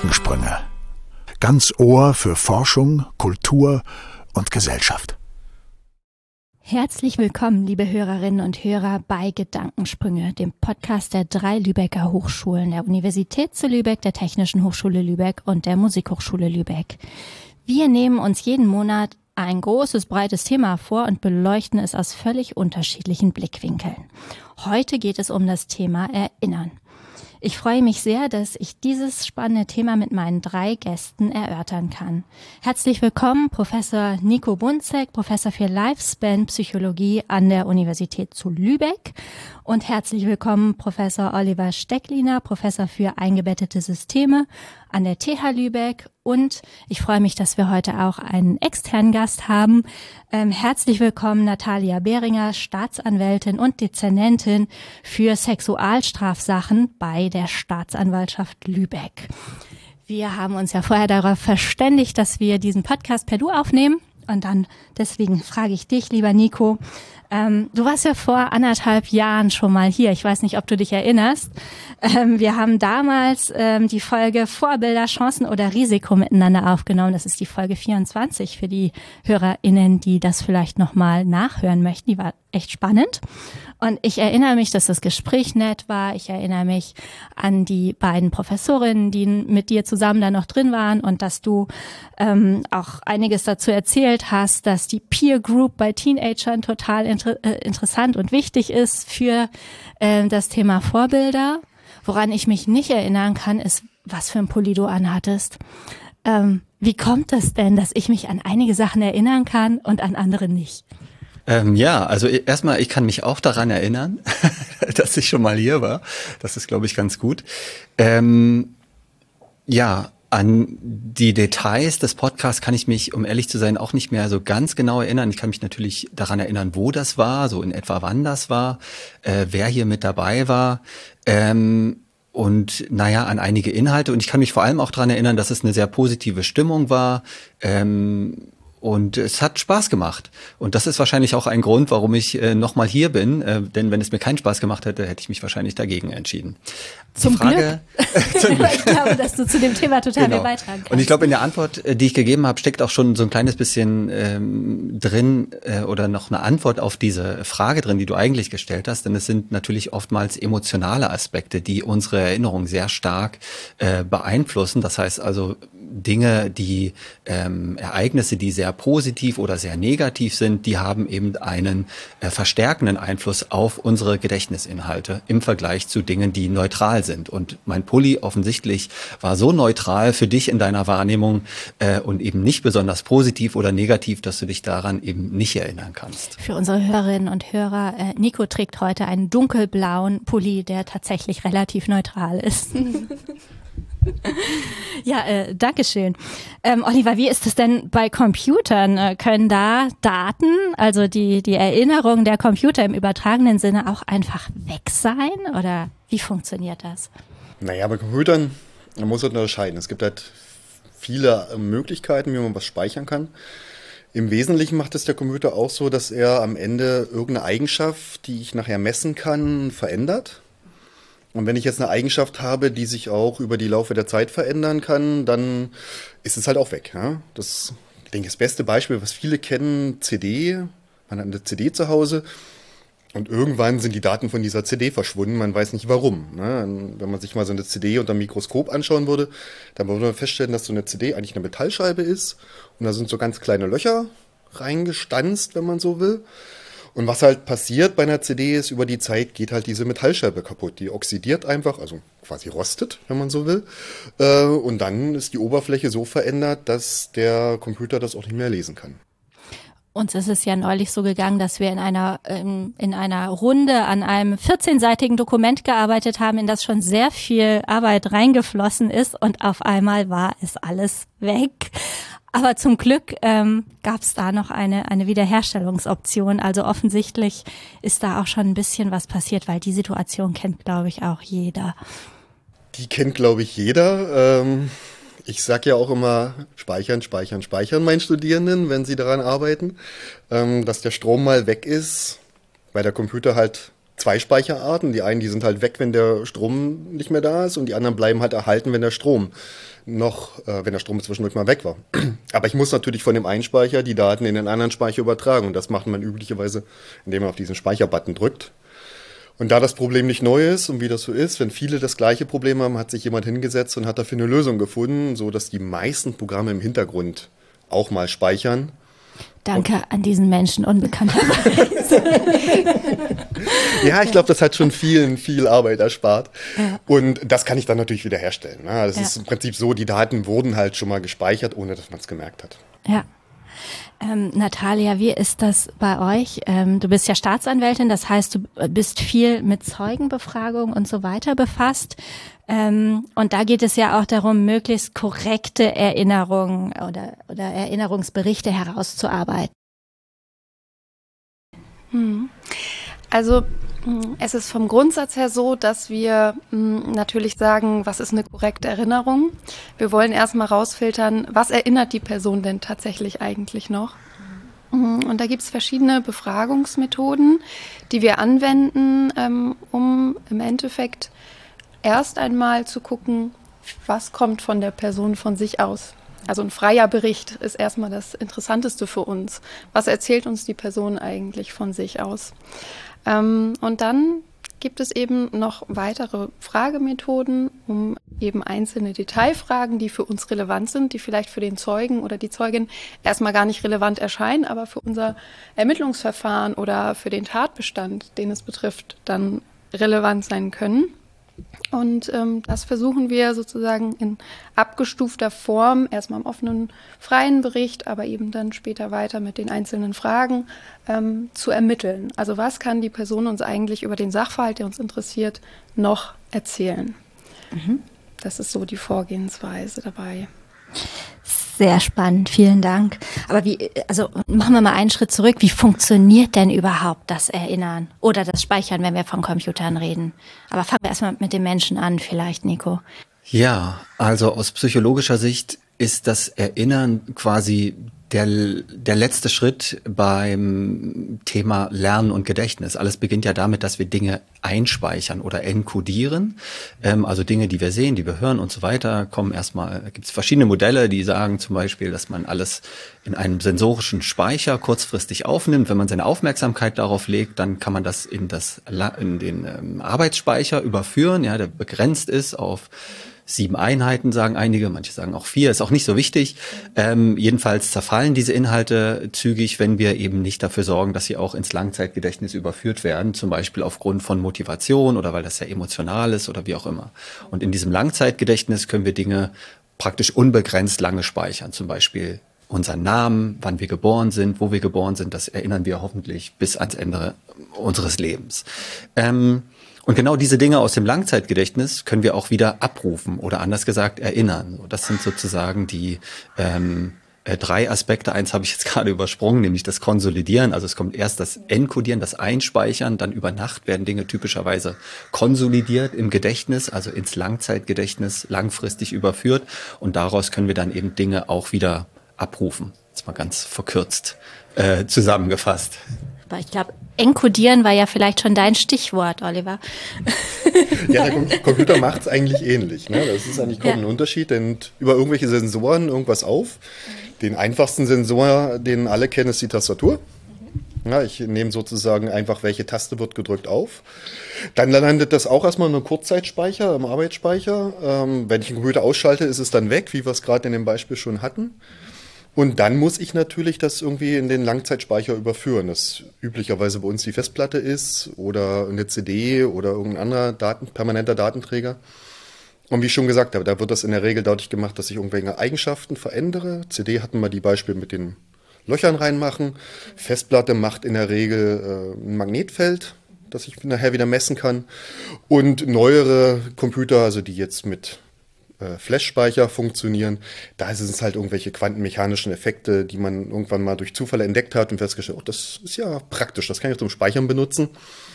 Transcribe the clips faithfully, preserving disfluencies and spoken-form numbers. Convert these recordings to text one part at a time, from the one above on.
Gedankensprünge. Ganz Ohr für Forschung, Kultur und Gesellschaft. Herzlich willkommen, liebe Hörerinnen und Hörer, bei Gedankensprünge, dem Podcast der drei Lübecker Hochschulen, der Universität zu Lübeck, der Technischen Hochschule Lübeck und der Musikhochschule Lübeck. Wir nehmen uns jeden Monat ein großes, breites Thema vor und beleuchten es aus völlig unterschiedlichen Blickwinkeln. Heute geht es um das Thema Erinnern. Ich freue mich sehr, dass ich dieses spannende Thema mit meinen drei Gästen erörtern kann. Herzlich willkommen, Professor Nico Bunzek, Professor für Lifespan-Psychologie an der Universität zu Lübeck. Und herzlich willkommen, Professor Oliver Steckliner, Professor für eingebettete Systeme an der T H Lübeck. Und ich freue mich, dass wir heute auch einen externen Gast haben. Ähm, herzlich willkommen, Natalia Behringer, Staatsanwältin und Dezernentin für Sexualstrafsachen bei der Staatsanwaltschaft Lübeck. Wir haben uns ja vorher darauf verständigt, dass wir diesen Podcast per Du aufnehmen. Und dann, deswegen frage ich dich, lieber Nico, ähm, du warst ja vor anderthalb Jahren schon mal hier. Ich weiß nicht, ob du dich erinnerst. Ähm, wir haben damals ähm, die Folge Vorbilder, Chancen oder Risiko miteinander aufgenommen. Das ist die Folge vierundzwanzig für die HörerInnen, die das vielleicht nochmal nachhören möchten. Die war echt spannend. Und ich erinnere mich, dass das Gespräch nett war. Ich erinnere mich an die beiden Professorinnen, die mit dir zusammen da noch drin waren und dass du ähm, auch einiges dazu erzählt hast, dass die Peer Group bei Teenagern total inter- äh, interessant und wichtig ist für äh, das Thema Vorbilder. Woran ich mich nicht erinnern kann, ist, was für ein Pulli du anhattest. Ähm, wie kommt es denn, dass ich mich an einige Sachen erinnern kann und an andere nicht? Ähm, ja, also erstmal, ich kann mich auch daran erinnern, dass ich schon mal hier war. Das ist, glaube ich, ganz gut. Ähm, ja, an die Details des Podcasts kann ich mich, um ehrlich zu sein, auch nicht mehr so ganz genau erinnern. Ich kann mich natürlich daran erinnern, wo das war, so in etwa wann das war, äh, wer hier mit dabei war. Ähm, Und naja, an einige Inhalte. Und ich kann mich vor allem auch daran erinnern, dass es eine sehr positive Stimmung war. Ähm, Und es hat Spaß gemacht. Und das ist wahrscheinlich auch ein Grund, warum ich äh, nochmal hier bin. Äh, denn wenn es mir keinen Spaß gemacht hätte, hätte ich mich wahrscheinlich dagegen entschieden. Zum Die Frage, Glück. Zum Glück. Ich glaube, dass du zu dem Thema total genau. viel beitragen kannst. Und ich glaube, in der Antwort, die ich gegeben habe, steckt auch schon so ein kleines bisschen ähm, drin äh, oder noch eine Antwort auf diese Frage drin, die du eigentlich gestellt hast. Denn es sind natürlich oftmals emotionale Aspekte, die unsere Erinnerung sehr stark äh, beeinflussen. Das heißt also Dinge, die ähm, Ereignisse, die sehr positiv oder sehr negativ sind, die haben eben einen äh, verstärkenden Einfluss auf unsere Gedächtnisinhalte im Vergleich zu Dingen, die neutral sind. Und mein Pulli offensichtlich war so neutral für dich in deiner Wahrnehmung äh, und eben nicht besonders positiv oder negativ, dass du dich daran eben nicht erinnern kannst. Für unsere Hörerinnen und Hörer, äh, Nico trägt heute einen dunkelblauen Pulli, der tatsächlich relativ neutral ist. Ja, äh, dankeschön. Ähm, Oliver, wie ist es denn bei Computern? Äh, können da Daten, also die, die Erinnerung der Computer im übertragenen Sinne auch einfach weg sein? Oder wie funktioniert das? Naja, bei Computern, man muss halt unterscheiden. Es gibt halt viele Möglichkeiten, wie man was speichern kann. Im Wesentlichen macht es der Computer auch so, dass er am Ende irgendeine Eigenschaft, die ich nachher messen kann, verändert. Und wenn ich jetzt eine Eigenschaft habe, die sich auch über die Laufe der Zeit verändern kann, dann ist es halt auch weg. Ja? Das, ich denke, das beste Beispiel, was viele kennen, C D. Man hat eine C D zu Hause und irgendwann sind die Daten von dieser C D verschwunden. Man weiß nicht warum. Ne? Wenn man sich mal so eine C D unter dem Mikroskop anschauen würde, dann würde man feststellen, dass so eine C D eigentlich eine Metallscheibe ist. Und da sind so ganz kleine Löcher reingestanzt, wenn man so will. Und was halt passiert bei einer C D ist, über die Zeit geht halt diese Metallscheibe kaputt. Die oxidiert einfach, also quasi rostet, wenn man so will. Und dann ist die Oberfläche so verändert, dass der Computer das auch nicht mehr lesen kann. Uns ist es ja neulich so gegangen, dass wir in einer in, in einer Runde an einem vierzehnseitigen Dokument gearbeitet haben, in das schon sehr viel Arbeit reingeflossen ist und auf einmal war es alles weg. Aber zum Glück ähm, gab es da noch eine eine Wiederherstellungsoption. Also offensichtlich ist da auch schon ein bisschen was passiert, weil die Situation kennt, glaube ich, auch jeder. Die kennt, glaube ich, jeder. Ähm, ich sag ja auch immer, speichern, speichern, speichern meinen Studierenden, wenn sie daran arbeiten, ähm, dass der Strom mal weg ist, weil der Computer halt zwei Speicherarten. Die einen, die sind halt weg, wenn der Strom nicht mehr da ist, und die anderen bleiben halt erhalten, wenn der Strom noch, äh, wenn der Strom zwischendurch mal weg war. Aber ich muss natürlich von dem einen Speicher die Daten in den anderen Speicher übertragen, und das macht man üblicherweise, indem man auf diesen Speicherbutton drückt. Und da das Problem nicht neu ist und wie das so ist, wenn viele das gleiche Problem haben, hat sich jemand hingesetzt und hat dafür eine Lösung gefunden, so dass die meisten Programme im Hintergrund auch mal speichern. Danke an diesen Menschen unbekannterweise. Ja, ich glaube, das hat schon vielen viel Arbeit erspart. Ja. Und das kann ich dann natürlich wiederherstellen. Das ja. ist im Prinzip so, die Daten wurden halt schon mal gespeichert, ohne dass man es gemerkt hat. Ja. Ähm, Natalia, wie ist das bei euch? Ähm, du bist ja Staatsanwältin, das heißt, du bist viel mit Zeugenbefragung und so weiter befasst. Ähm, und da geht es ja auch darum, möglichst korrekte Erinnerungen oder, oder Erinnerungsberichte herauszuarbeiten. Hm. Also es ist vom Grundsatz her so, dass wir mh, natürlich sagen, was ist eine korrekte Erinnerung? Wir wollen erstmal rausfiltern, was erinnert die Person denn tatsächlich eigentlich noch? Mhm. Und da gibt es verschiedene Befragungsmethoden, die wir anwenden, ähm, um im Endeffekt erst einmal zu gucken, was kommt von der Person von sich aus. Also ein freier Bericht ist erstmal das Interessanteste für uns. Was erzählt uns die Person eigentlich von sich aus? Ähm, und dann gibt es eben noch weitere Fragemethoden, um eben einzelne Detailfragen, die für uns relevant sind, die vielleicht für den Zeugen oder die Zeugin erstmal gar nicht relevant erscheinen, aber für unser Ermittlungsverfahren oder für den Tatbestand, den es betrifft, dann relevant sein können. Und ähm, das versuchen wir sozusagen in abgestufter Form, erstmal im offenen, freien Bericht, aber eben dann später weiter mit den einzelnen Fragen ähm, zu ermitteln. Also was kann die Person uns eigentlich über den Sachverhalt, der uns interessiert, noch erzählen? Mhm. Das ist so die Vorgehensweise dabei. Sehr spannend, vielen Dank. Aber wie, also machen wir mal einen Schritt zurück. Wie funktioniert denn überhaupt das Erinnern oder das Speichern, wenn wir von Computern reden? Aber fangen wir erstmal mit dem Menschen an, vielleicht, Nico. Ja, also aus psychologischer Sicht ist das Erinnern quasi der, der letzte Schritt beim Thema Lernen und Gedächtnis. Alles beginnt ja damit, dass wir Dinge einspeichern oder enkodieren. Ähm, also Dinge, die wir sehen, die wir hören und so weiter, kommen erstmal, da gibt es verschiedene Modelle, die sagen zum Beispiel, dass man alles in einem sensorischen Speicher kurzfristig aufnimmt. Wenn man seine Aufmerksamkeit darauf legt, dann kann man das in, das, in den ähm, Arbeitsspeicher überführen, ja, der begrenzt ist auf sieben Einheiten, sagen einige, manche sagen auch vier, ist auch nicht so wichtig. Ähm, jedenfalls zerfallen diese Inhalte zügig, wenn wir eben nicht dafür sorgen, dass sie auch ins Langzeitgedächtnis überführt werden, zum Beispiel aufgrund von Motivation oder weil das sehr emotional ist oder wie auch immer. Und in diesem Langzeitgedächtnis können wir Dinge praktisch unbegrenzt lange speichern, zum Beispiel unseren Namen, wann wir geboren sind, wo wir geboren sind, das erinnern wir hoffentlich bis ans Ende unseres Lebens. Ähm, Und genau diese Dinge aus dem Langzeitgedächtnis können wir auch wieder abrufen oder anders gesagt erinnern. Das sind sozusagen die ähm, äh, drei Aspekte. Eins habe ich jetzt gerade übersprungen, nämlich das Konsolidieren. Also es kommt erst das Enkodieren, das Einspeichern, dann über Nacht werden Dinge typischerweise konsolidiert im Gedächtnis, also ins Langzeitgedächtnis langfristig überführt. Und daraus können wir dann eben Dinge auch wieder abrufen. Jetzt mal ganz verkürzt äh, zusammengefasst. Aber ich glaube, enkodieren war ja vielleicht schon dein Stichwort, Oliver. Ja, der Computer macht es eigentlich ähnlich. Ne? Das ist eigentlich kaum ja. ein Unterschied, denn über irgendwelche Sensoren irgendwas auf. Den einfachsten Sensor, den alle kennen, ist die Tastatur. Ja, ich nehme sozusagen einfach, welche Taste wird gedrückt auf. Dann landet das auch erstmal in einem Kurzzeitspeicher, im Arbeitsspeicher. Ähm, wenn ich den Computer ausschalte, ist es dann weg, wie wir es gerade in dem Beispiel schon hatten. Und dann muss ich natürlich das irgendwie in den Langzeitspeicher überführen, das üblicherweise bei uns die Festplatte ist oder eine C D oder irgendein anderer Daten, permanenter Datenträger. Und wie ich schon gesagt habe, da wird das in der Regel dadurch gemacht, dass ich irgendwelche Eigenschaften verändere. C D hatten wir die Beispiele mit den Löchern reinmachen. Festplatte macht in der Regel äh, ein Magnetfeld, das ich nachher wieder messen kann. Und neuere Computer, also die jetzt mit Flash-Speicher funktionieren. Da sind es halt irgendwelche quantenmechanischen Effekte, die man irgendwann mal durch Zufall entdeckt hat und festgestellt, oh, das ist ja praktisch, das kann ich zum Speichern benutzen.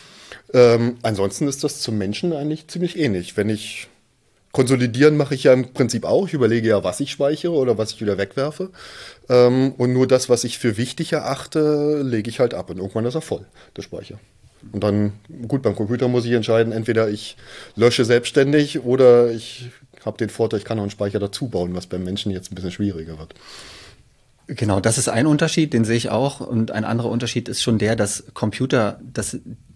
Ähm, ansonsten ist das zum Menschen eigentlich ziemlich ähnlich. Wenn ich konsolidieren mache ich ja im Prinzip auch. Ich überlege ja, was ich speichere oder was ich wieder wegwerfe. Ähm, und nur das, was ich für wichtig erachte, lege ich halt ab. Und irgendwann ist er voll, der Speicher. Und dann, gut, beim Computer muss ich entscheiden, entweder ich lösche selbstständig oder ich habe den Vorteil, ich kann noch einen Speicher dazu bauen, was beim Menschen jetzt ein bisschen schwieriger wird. Genau, das ist ein Unterschied, den sehe ich auch. Und ein anderer Unterschied ist schon der, dass Computer das,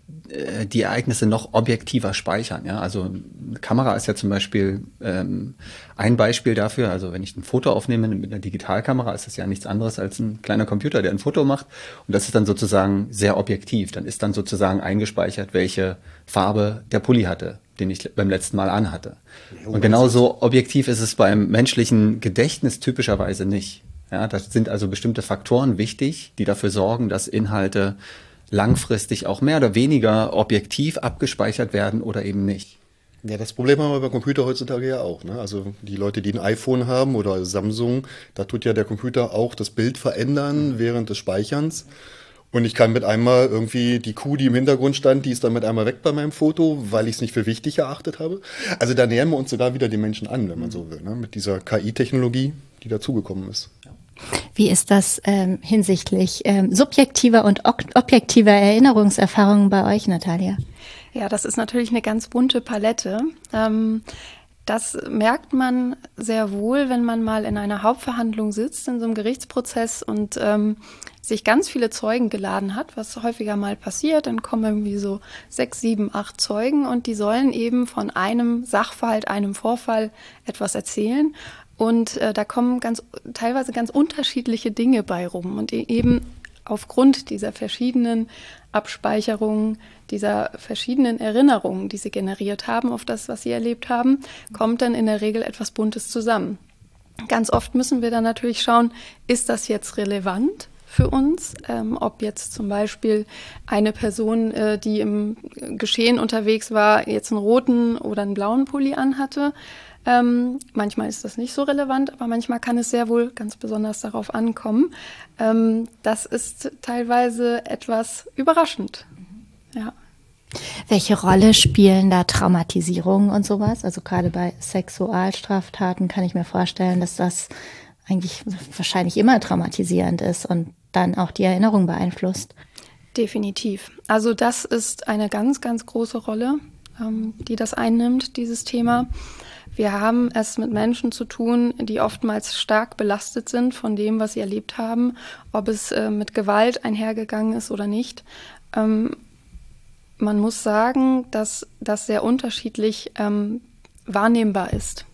äh, die Ereignisse noch objektiver speichern. Ja? Also eine Kamera ist ja zum Beispiel ähm, ein Beispiel dafür. Also wenn ich ein Foto aufnehme mit einer Digitalkamera, ist das ja nichts anderes als ein kleiner Computer, der ein Foto macht. Und das ist dann sozusagen sehr objektiv. Dann ist dann sozusagen eingespeichert, welche Farbe der Pulli hatte, den ich beim letzten Mal anhatte. Und genauso objektiv ist es beim menschlichen Gedächtnis typischerweise nicht. Ja, das sind also bestimmte Faktoren wichtig, die dafür sorgen, dass Inhalte langfristig auch mehr oder weniger objektiv abgespeichert werden oder eben nicht. Ja, das Problem haben wir beim Computer heutzutage ja auch. Ne? Also die Leute, die ein iPhone haben oder Samsung, da tut ja der Computer auch das Bild verändern während des Speicherns. Und ich kann mit einmal irgendwie die Kuh, die im Hintergrund stand, die ist dann mit einmal weg bei meinem Foto, weil ich es nicht für wichtig erachtet habe. Also da nähern wir uns sogar wieder den Menschen an, wenn man so will, ne? Mit dieser K I-Technologie, die dazugekommen ist. Wie ist das ähm, hinsichtlich ähm, subjektiver und ok- objektiver Erinnerungserfahrungen bei euch, Natalia? Ja, das ist natürlich eine ganz bunte Palette. Ähm, das merkt man sehr wohl, wenn man mal in einer Hauptverhandlung sitzt, in so einem Gerichtsprozess und ähm, sich ganz viele Zeugen geladen hat, was häufiger mal passiert. Dann kommen irgendwie so sechs, sieben, acht Zeugen und die sollen eben von einem Sachverhalt, einem Vorfall etwas erzählen. Und äh, da kommen ganz teilweise ganz unterschiedliche Dinge bei rum. Und eben aufgrund dieser verschiedenen Abspeicherungen, dieser verschiedenen Erinnerungen, die sie generiert haben auf das, was sie erlebt haben, kommt dann in der Regel etwas Buntes zusammen. Ganz oft müssen wir dann natürlich schauen, ist das jetzt relevant für uns, ähm, ob jetzt zum Beispiel eine Person, äh, die im Geschehen unterwegs war, jetzt einen roten oder einen blauen Pulli anhatte. Ähm, manchmal ist das nicht so relevant, aber manchmal kann es sehr wohl ganz besonders darauf ankommen. Ähm, das ist teilweise etwas überraschend. Ja. Welche Rolle spielen da Traumatisierungen und sowas? Also gerade bei Sexualstraftaten kann ich mir vorstellen, dass das eigentlich wahrscheinlich immer traumatisierend ist und dann auch die Erinnerung beeinflusst. Definitiv. Also das ist eine ganz, ganz große Rolle, ähm, die das einnimmt, dieses Thema. Wir haben es mit Menschen zu tun, die oftmals stark belastet sind von dem, was sie erlebt haben, ob es äh, mit Gewalt einhergegangen ist oder nicht. Ähm, man muss sagen, dass das sehr unterschiedlich ähm, wahrnehmbar ist.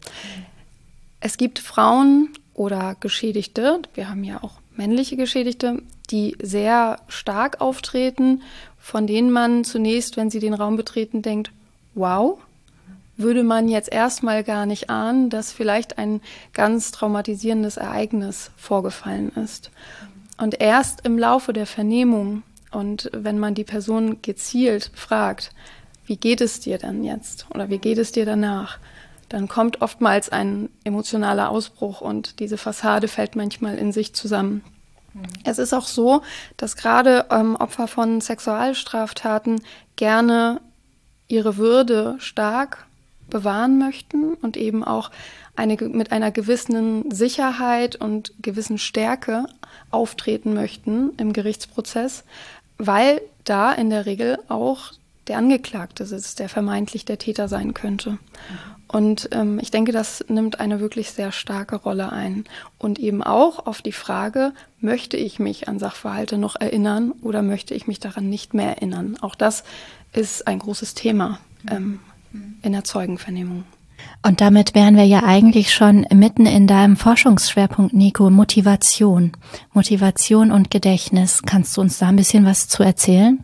Es gibt Frauen oder Geschädigte, wir haben ja auch männliche Geschädigte, die sehr stark auftreten, von denen man zunächst, wenn sie den Raum betreten, denkt, wow, würde man jetzt erstmal gar nicht ahnen, dass vielleicht ein ganz traumatisierendes Ereignis vorgefallen ist. Und erst im Laufe der Vernehmung und wenn man die Person gezielt fragt, wie geht es dir denn jetzt oder wie geht es dir danach, dann kommt oftmals ein emotionaler Ausbruch und diese Fassade fällt manchmal in sich zusammen. Mhm. Es ist auch so, dass gerade ähm, Opfer von Sexualstraftaten gerne ihre Würde stark bewahren möchten und eben auch eine, mit einer gewissen Sicherheit und gewissen Stärke auftreten möchten im Gerichtsprozess, weil da in der Regel auch der Angeklagte sitzt, der vermeintlich der Täter sein könnte. Und ähm, ich denke, das nimmt eine wirklich sehr starke Rolle ein. Und eben auch auf die Frage, möchte ich mich an Sachverhalte noch erinnern oder möchte ich mich daran nicht mehr erinnern? Auch das ist ein großes Thema ähm, in der Zeugenvernehmung. Und damit wären wir ja eigentlich schon mitten in deinem Forschungsschwerpunkt, Nico, Motivation. Motivation und Gedächtnis. Kannst du uns da ein bisschen was zu erzählen?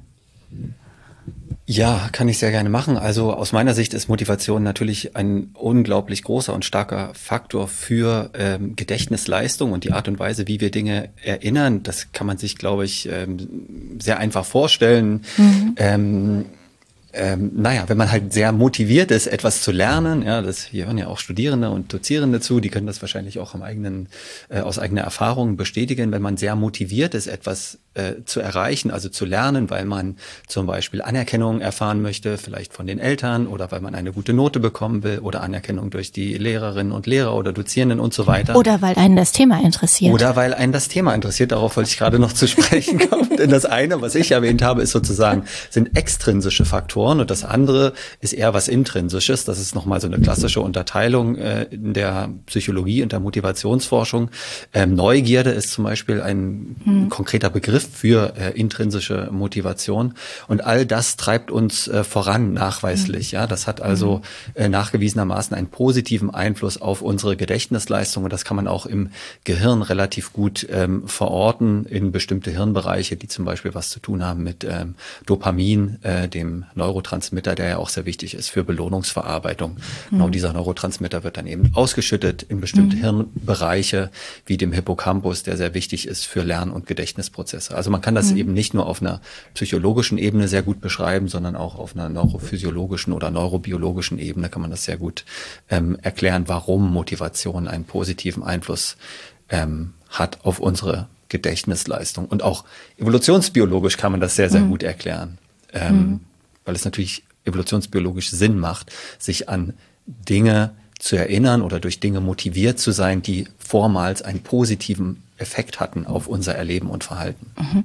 Ja, kann ich sehr gerne machen. Also aus meiner Sicht ist Motivation natürlich ein unglaublich großer und starker Faktor für ähm, Gedächtnisleistung und die Art und Weise, wie wir Dinge erinnern. Das kann man sich, glaube ich, ähm, sehr einfach vorstellen. Mhm. Ähm, Ähm, naja, wenn man halt sehr motiviert ist, etwas zu lernen, ja, das hier hören ja auch Studierende und Dozierende zu, die können das wahrscheinlich auch am eigenen, äh, aus eigener Erfahrung bestätigen. Wenn man sehr motiviert ist, etwas äh, zu erreichen, also zu lernen, weil man zum Beispiel Anerkennung erfahren möchte, vielleicht von den Eltern oder weil man eine gute Note bekommen will oder Anerkennung durch die Lehrerinnen und Lehrer oder Dozierenden und so weiter. Oder weil einen das Thema interessiert. Oder weil einen das Thema interessiert, darauf wollte ich gerade noch zu sprechen kommen. Denn das eine, was ich erwähnt habe, ist sozusagen, sind extrinsische Faktoren und das andere ist eher was Intrinsisches. Das ist nochmal so eine klassische Unterteilung äh, in der Psychologie und der Motivationsforschung. Ähm, Neugierde ist zum Beispiel ein hm. konkreter Begriff für äh, intrinsische Motivation und all das treibt uns äh, voran nachweislich. Hm. Ja, das hat also äh, nachgewiesenermaßen einen positiven Einfluss auf unsere Gedächtnisleistung und das kann man auch im Gehirn relativ gut ähm, verorten in bestimmte Hirnbereiche, die zum Beispiel was zu tun haben mit ähm, Dopamin, äh, dem Neurotransmitter, der ja auch sehr wichtig ist für Belohnungsverarbeitung. Mhm. Genau dieser Neurotransmitter wird dann eben ausgeschüttet in bestimmte mhm. Hirnbereiche, wie dem Hippocampus, der sehr wichtig ist für Lern- und Gedächtnisprozesse. Also man kann das mhm. eben nicht nur auf einer psychologischen Ebene sehr gut beschreiben, sondern auch auf einer neurophysiologischen oder neurobiologischen Ebene kann man das sehr gut ähm, erklären, warum Motivation einen positiven Einfluss ähm, hat auf unsere Gedächtnisleistung. Und auch evolutionsbiologisch kann man das sehr, sehr mhm. gut erklären, ähm, mhm. weil es natürlich evolutionsbiologisch Sinn macht, sich an Dinge zu erinnern oder durch Dinge motiviert zu sein, die vormals einen positiven Effekt hatten auf unser Erleben und Verhalten. Mhm.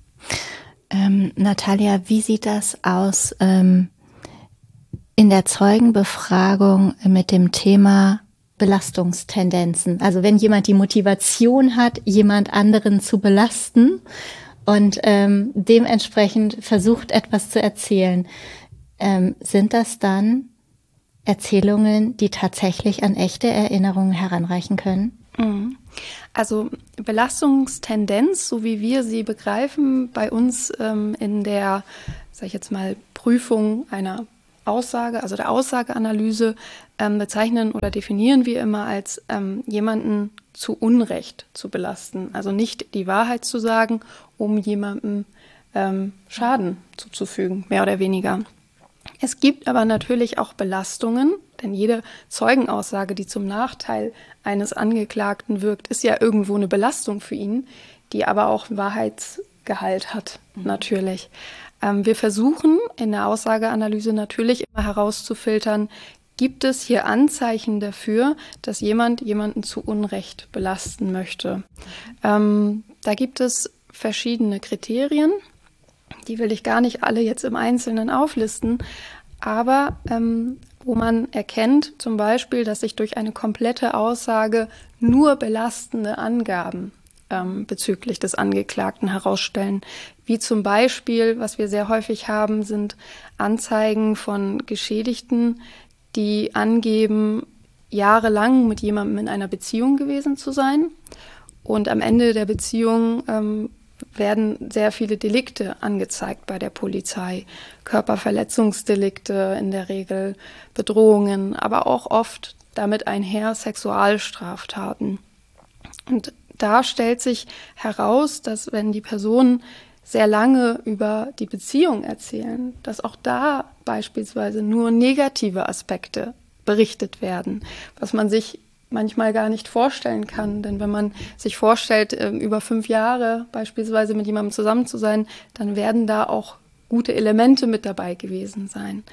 Ähm, Natalia, wie sieht das aus ähm, in der Zeugenbefragung mit dem Thema Belastungstendenzen? Also wenn jemand die Motivation hat, jemand anderen zu belasten und ähm, dementsprechend versucht, etwas zu erzählen, ähm, sind das dann Erzählungen, die tatsächlich an echte Erinnerungen heranreichen können? Also Belastungstendenz, so wie wir sie begreifen, bei uns ähm, in der, sag ich jetzt mal, Prüfung einer Aussage, also der Aussageanalyse, ähm, bezeichnen oder definieren wir immer als ähm, jemanden zu Unrecht zu belasten. Also nicht die Wahrheit zu sagen, um jemandem ähm, Schaden zuzufügen, mehr oder weniger. Es gibt aber natürlich auch Belastungen, denn jede Zeugenaussage, die zum Nachteil eines Angeklagten wirkt, ist ja irgendwo eine Belastung für ihn, die aber auch Wahrheitsgehalt hat, mhm. natürlich. Ähm, wir versuchen in der Aussageanalyse natürlich immer herauszufiltern, gibt es hier Anzeichen dafür, dass jemand jemanden zu Unrecht belasten möchte. Ähm, da gibt es verschiedene Kriterien. Die will ich gar nicht alle jetzt im Einzelnen auflisten, aber ähm, wo man erkennt zum Beispiel, dass sich durch eine komplette Aussage nur belastende Angaben ähm, bezüglich des Angeklagten herausstellen. Wie zum Beispiel, was wir sehr häufig haben, sind Anzeigen von Geschädigten, die angeben, jahrelang mit jemandem in einer Beziehung gewesen zu sein und am Ende der Beziehung ähm, werden sehr viele Delikte angezeigt bei der Polizei. Körperverletzungsdelikte in der Regel, Bedrohungen, aber auch oft damit einher Sexualstraftaten. Und da stellt sich heraus, dass wenn die Personen sehr lange über die Beziehung erzählen, dass auch da beispielsweise nur negative Aspekte berichtet werden, was man sich manchmal gar nicht vorstellen kann. Denn wenn man sich vorstellt, über fünf Jahre beispielsweise mit jemandem zusammen zu sein, dann werden da auch gute Elemente mit dabei gewesen sein.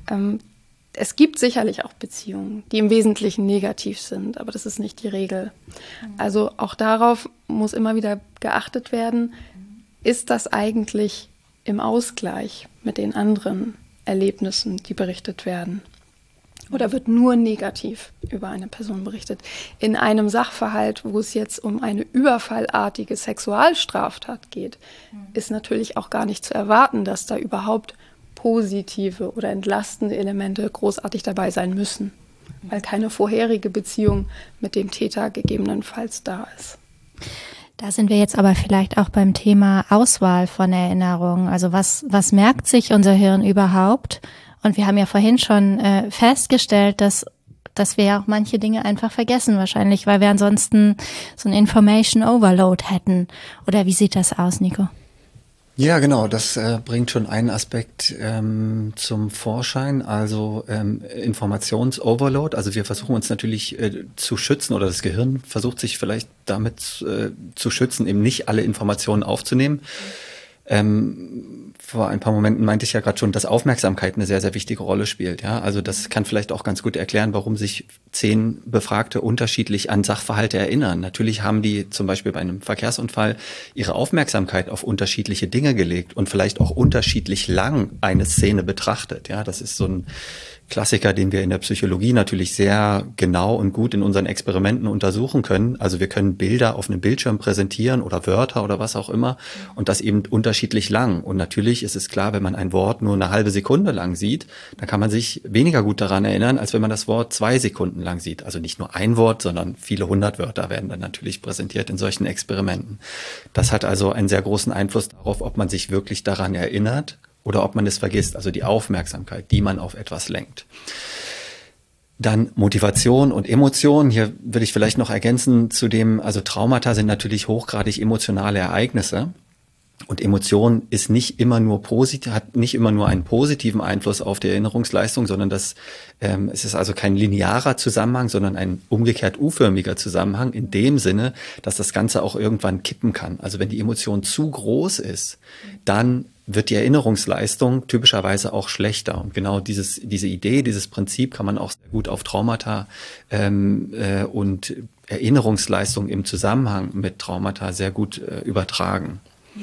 Es gibt sicherlich auch Beziehungen, die im Wesentlichen negativ sind, aber das ist nicht die Regel. Also auch darauf muss immer wieder geachtet werden, ist das eigentlich im Ausgleich mit den anderen Erlebnissen, die berichtet werden? Oder wird nur negativ über eine Person berichtet? In einem Sachverhalt, wo es jetzt um eine überfallartige Sexualstraftat geht, ist natürlich auch gar nicht zu erwarten, dass da überhaupt positive oder entlastende Elemente großartig dabei sein müssen, weil keine vorherige Beziehung mit dem Täter gegebenenfalls da ist. Da sind wir jetzt aber vielleicht auch beim Thema Auswahl von Erinnerungen. Also was, was merkt sich unser Hirn überhaupt? Und wir haben ja vorhin schon äh, festgestellt, dass, dass wir ja auch manche Dinge einfach vergessen wahrscheinlich, weil wir ansonsten so ein Information Overload hätten. Oder wie sieht das aus, Nico? Ja, genau, das äh, bringt schon einen Aspekt ähm, zum Vorschein, also ähm, Informations-Overload. Also wir versuchen uns natürlich äh, zu schützen, oder das Gehirn versucht sich vielleicht damit äh, zu schützen, eben nicht alle Informationen aufzunehmen. Ähm, vor ein paar Momenten meinte ich ja gerade schon, dass Aufmerksamkeit eine sehr, sehr wichtige Rolle spielt. Ja, also das kann vielleicht auch ganz gut erklären, warum sich zehn Befragte unterschiedlich an Sachverhalte erinnern. Natürlich haben die zum Beispiel bei einem Verkehrsunfall ihre Aufmerksamkeit auf unterschiedliche Dinge gelegt und vielleicht auch unterschiedlich lang eine Szene betrachtet. Ja, das ist so ein Klassiker, den wir in der Psychologie natürlich sehr genau und gut in unseren Experimenten untersuchen können. Also wir können Bilder auf einem Bildschirm präsentieren oder Wörter oder was auch immer und das eben unterschiedlich lang. Und natürlich ist es klar, wenn man ein Wort nur eine halbe Sekunde lang sieht, dann kann man sich weniger gut daran erinnern, als wenn man das Wort zwei Sekunden lang sieht. Also nicht nur ein Wort, sondern viele hundert Wörter werden dann natürlich präsentiert in solchen Experimenten. Das hat also einen sehr großen Einfluss darauf, ob man sich wirklich daran erinnert oder ob man es vergisst, also die Aufmerksamkeit, die man auf etwas lenkt. Dann Motivation und Emotion. Hier will ich vielleicht noch ergänzen zu dem, also Traumata sind natürlich hochgradig emotionale Ereignisse. Und Emotion ist nicht immer nur positiv, hat nicht immer nur einen positiven Einfluss auf die Erinnerungsleistung, sondern das, ähm, es ist also kein linearer Zusammenhang, sondern ein umgekehrt U-förmiger Zusammenhang in dem Sinne, dass das Ganze auch irgendwann kippen kann. Also wenn die Emotion zu groß ist, dann wird die Erinnerungsleistung typischerweise auch schlechter. Und genau dieses, diese Idee, dieses Prinzip kann man auch sehr gut auf Traumata ähm, äh, und Erinnerungsleistung im Zusammenhang mit Traumata sehr gut äh, übertragen.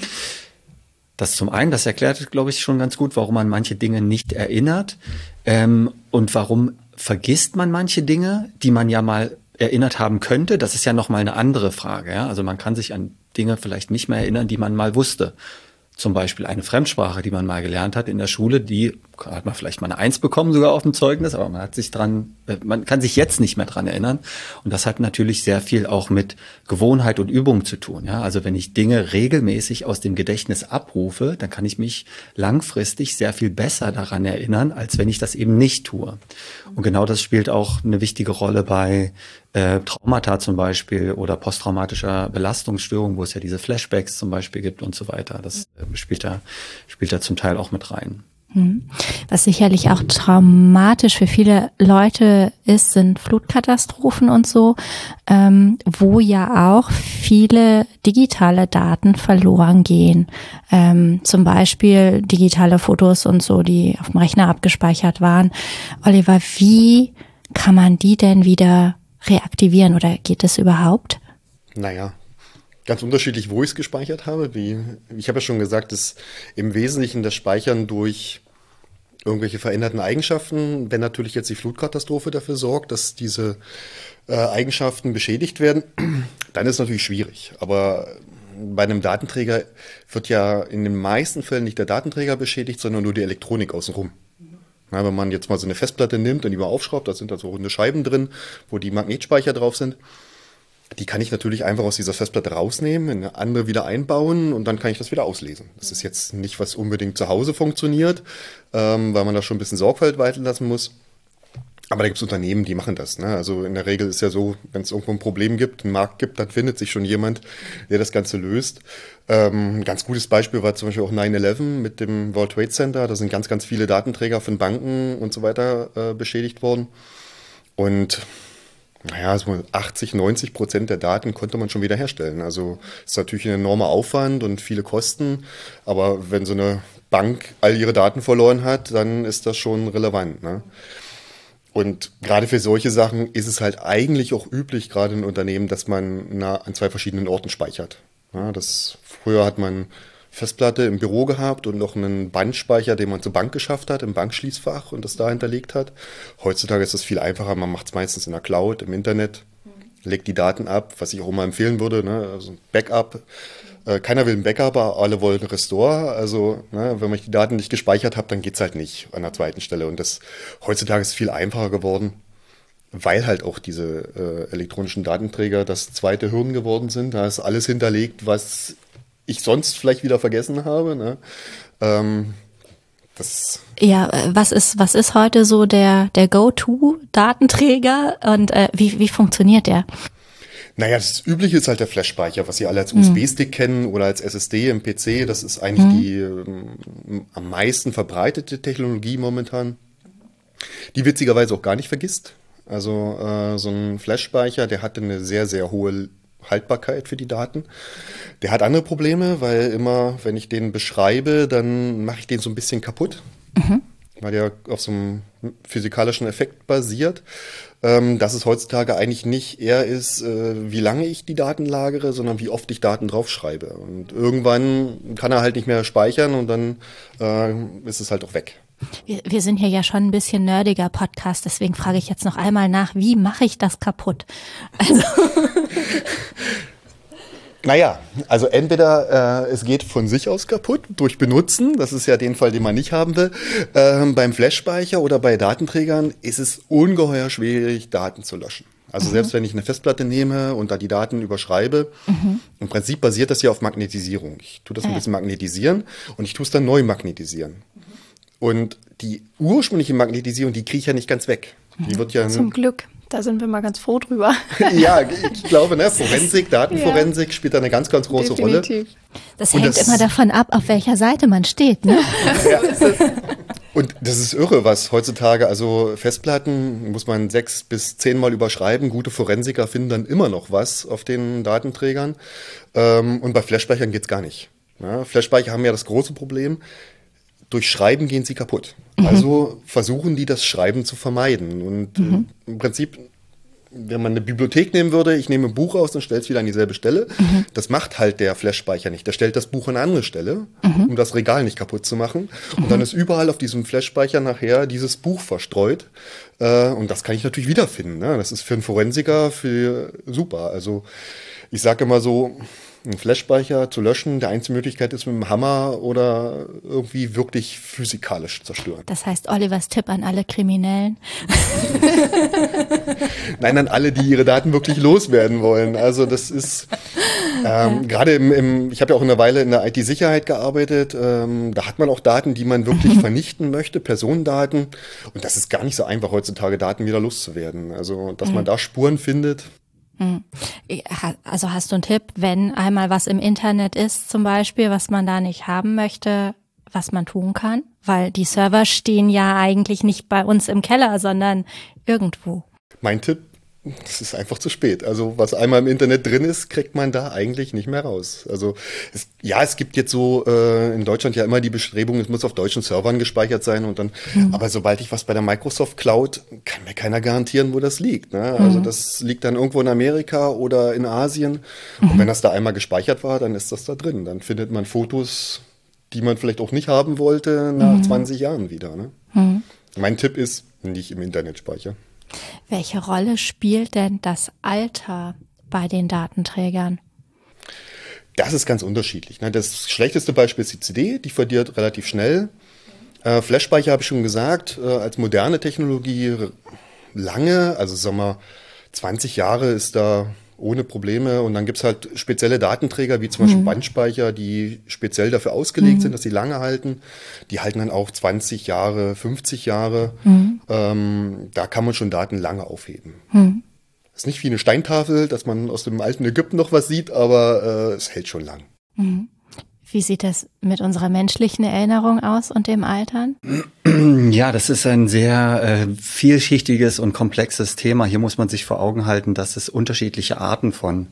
Das zum einen, das erklärt, glaube ich, schon ganz gut, warum man manche Dinge nicht erinnert ähm, und warum vergisst man manche Dinge, die man ja mal erinnert haben könnte. Das ist ja nochmal eine andere Frage. Ja? Also man kann sich an Dinge vielleicht nicht mehr erinnern, die man mal wusste. Zum Beispiel eine Fremdsprache, die man mal gelernt hat in der Schule, die hat man vielleicht mal eine Eins bekommen, sogar auf dem Zeugnis, aber man hat sich dran, man kann sich jetzt nicht mehr dran erinnern. Und das hat natürlich sehr viel auch mit Gewohnheit und Übung zu tun. Ja, also wenn ich Dinge regelmäßig aus dem Gedächtnis abrufe, dann kann ich mich langfristig sehr viel besser daran erinnern, als wenn ich das eben nicht tue. Und genau das spielt auch eine wichtige Rolle bei äh, Traumata zum Beispiel oder posttraumatischer Belastungsstörung, wo es ja diese Flashbacks zum Beispiel gibt und so weiter. Das äh, spielt da, spielt da zum Teil auch mit rein. Was sicherlich auch traumatisch für viele Leute ist, sind Flutkatastrophen und so, ähm, wo ja auch viele digitale Daten verloren gehen. Ähm, zum Beispiel digitale Fotos und so, die auf dem Rechner abgespeichert waren. Oliver, wie kann man die denn wieder reaktivieren oder geht es überhaupt? Naja, ganz unterschiedlich, wo ich es gespeichert habe. Wie, ich habe ja schon gesagt, dass im Wesentlichen das Speichern durch irgendwelche veränderten Eigenschaften, wenn natürlich jetzt die Flutkatastrophe dafür sorgt, dass diese äh, Eigenschaften beschädigt werden, dann ist es natürlich schwierig. Aber bei einem Datenträger wird ja in den meisten Fällen nicht der Datenträger beschädigt, sondern nur die Elektronik außenrum. Na, wenn man jetzt mal so eine Festplatte nimmt und die mal aufschraubt, da sind da so runde Scheiben drin, wo die Magnetspeicher drauf sind. Die kann ich natürlich einfach aus dieser Festplatte rausnehmen, in eine andere wieder einbauen und dann kann ich das wieder auslesen. Das ist jetzt nicht, was unbedingt zu Hause funktioniert, ähm, weil man da schon ein bisschen Sorgfalt walten lassen muss. Aber da gibt es Unternehmen, die machen das. Ne? Also in der Regel ist ja so, wenn es irgendwo ein Problem gibt, einen Markt gibt, dann findet sich schon jemand, der das Ganze löst. Ähm, ein ganz gutes Beispiel war zum Beispiel auch nine eleven mit dem World Trade Center. Da sind ganz, ganz viele Datenträger von Banken und so weiter äh, beschädigt worden. Und naja, so achtzig, neunzig Prozent der Daten konnte man schon wieder herstellen. Also es ist natürlich ein enormer Aufwand und viele Kosten. Aber wenn so eine Bank all ihre Daten verloren hat, dann ist das schon relevant. Ne? Und gerade für solche Sachen ist es halt eigentlich auch üblich, gerade in Unternehmen, dass man na, an zwei verschiedenen Orten speichert. Ja, das, früher hat man Festplatte im Büro gehabt und noch einen Bandspeicher, den man zur Bank geschafft hat, im Bankschließfach und das da hinterlegt hat. Heutzutage ist das viel einfacher. Man macht es meistens in der Cloud, im Internet, legt die Daten ab, was ich auch mal empfehlen würde, ne? Also Backup. Äh, keiner will ein Backup, aber alle wollen ein Restore. Also ne, wenn ich die Daten nicht gespeichert habe, dann geht's halt nicht an der zweiten Stelle. Und das heutzutage ist viel einfacher geworden, weil halt auch diese äh, elektronischen Datenträger das zweite Hirn geworden sind. Da ist alles hinterlegt, was ich sonst vielleicht wieder vergessen habe. Ne? Ähm, das ja, was ist, was ist heute so der, der Go-To-Datenträger und äh, wie, wie funktioniert der? Naja, das Übliche ist halt der Flash-Speicher, was Sie alle als U S B-Stick mhm. kennen oder als S S D im P C. Das ist eigentlich mhm. die ähm, am meisten verbreitete Technologie momentan, die witzigerweise auch gar nicht vergisst. Also äh, so ein Flash-Speicher, der hatte eine sehr, sehr hohe Haltbarkeit für die Daten. Der hat andere Probleme, weil immer, wenn ich den beschreibe, dann mache ich den so ein bisschen kaputt, mhm. weil der auf so einem physikalischen Effekt basiert. Ähm, dass es heutzutage eigentlich nicht eher ist, äh, wie lange ich die Daten lagere, sondern wie oft ich Daten draufschreibe. Und irgendwann kann er halt nicht mehr speichern und dann äh, ist es halt auch weg. Wir, wir sind hier ja schon ein bisschen nerdiger Podcast, deswegen frage ich jetzt noch einmal nach, wie mache ich das kaputt? Also Naja, also entweder äh, es geht von sich aus kaputt durch Benutzen, das ist ja den Fall, den man nicht haben will. Ähm, beim Flash-Speicher oder bei Datenträgern ist es ungeheuer schwierig, Daten zu löschen. Also mhm. selbst wenn ich eine Festplatte nehme und da die Daten überschreibe, mhm. im Prinzip basiert das ja auf Magnetisierung. Ich tue das ein bisschen magnetisieren und ich tue es dann neu magnetisieren. Mhm. Und die ursprüngliche Magnetisierung, die kriege ich ja nicht ganz weg. Die wird ja Zum Glück. Da sind wir mal ganz froh drüber. Ja, ich glaube, ne, Forensik, Datenforensik ja. spielt da eine ganz, ganz große Definitiv. Rolle. Das und hängt das immer davon ab, auf welcher Seite man steht, ne? Ja. Und das ist irre, was heutzutage, also Festplatten muss man sechs bis zehnmal überschreiben. Gute Forensiker finden dann immer noch was auf den Datenträgern. Und bei Flashspeichern geht's gar nicht. Ja, Flashspeicher haben ja das große Problem, durch Schreiben gehen sie kaputt. Mhm. Also versuchen die, das Schreiben zu vermeiden. Und mhm. äh, im Prinzip, wenn man eine Bibliothek nehmen würde, ich nehme ein Buch aus und stelle es wieder an dieselbe Stelle. Mhm. Das macht halt der Flash-Speicher nicht. Der stellt das Buch an eine andere Stelle, mhm. um das Regal nicht kaputt zu machen. Mhm. Und dann ist überall auf diesem Flash-Speicher nachher dieses Buch verstreut. Äh, und das kann ich natürlich wiederfinden. Ne? Das ist für einen Forensiker für super. Also ich sage immer so, einen Flashspeicher zu löschen, die einzige Möglichkeit ist mit dem Hammer oder irgendwie wirklich physikalisch zerstören. Das heißt, Olivers Tipp an alle Kriminellen? Nein, an alle, die ihre Daten wirklich loswerden wollen. Also das ist, ähm, ja. gerade im, im, ich habe ja auch eine Weile in der I T-Sicherheit gearbeitet, ähm, da hat man auch Daten, die man wirklich vernichten möchte, Personendaten. Und das ist gar nicht so einfach heutzutage, Daten wieder loszuwerden. Also, dass man da Spuren findet. Also hast du einen Tipp, wenn einmal was im Internet ist zum Beispiel, was man da nicht haben möchte, was man tun kann? Weil die Server stehen ja eigentlich nicht bei uns im Keller, sondern irgendwo. Mein Tipp, es ist einfach zu spät. Also was einmal im Internet drin ist, kriegt man da eigentlich nicht mehr raus. Also es, ja, es gibt jetzt so äh, in Deutschland ja immer die Bestrebung, es muss auf deutschen Servern gespeichert sein und dann. Mhm. Aber sobald ich was bei der Microsoft Cloud, kann mir keiner garantieren, wo das liegt. Ne? Also mhm. das liegt dann irgendwo in Amerika oder in Asien. Mhm. Und wenn das da einmal gespeichert war, dann ist das da drin. Dann findet man Fotos, die man vielleicht auch nicht haben wollte, nach mhm. zwanzig Jahren wieder. Ne? Mhm. Mein Tipp ist, nicht im Internet speichern. Welche Rolle spielt denn das Alter bei den Datenträgern? Das ist ganz unterschiedlich. Das schlechteste Beispiel ist die C D, die verliert relativ schnell. Äh, Flashspeicher habe ich schon gesagt, äh, als moderne Technologie lange, also sagen wir zwanzig Jahre ist da ohne Probleme. Und dann gibt es halt spezielle Datenträger, wie zum Beispiel mhm. Bandspeicher, die speziell dafür ausgelegt mhm. sind, dass sie lange halten. Die halten dann auch zwanzig Jahre, fünfzig Jahre. Mhm. Ähm, da kann man schon Daten lange aufheben. Mhm. Das ist nicht wie eine Steintafel, dass man aus dem alten Ägypten noch was sieht, aber äh, es hält schon lang. Mhm. Wie sieht das mit unserer menschlichen Erinnerung aus und dem Altern? Ja, das ist ein sehr äh, vielschichtiges und komplexes Thema. Hier muss man sich vor Augen halten, dass es unterschiedliche Arten von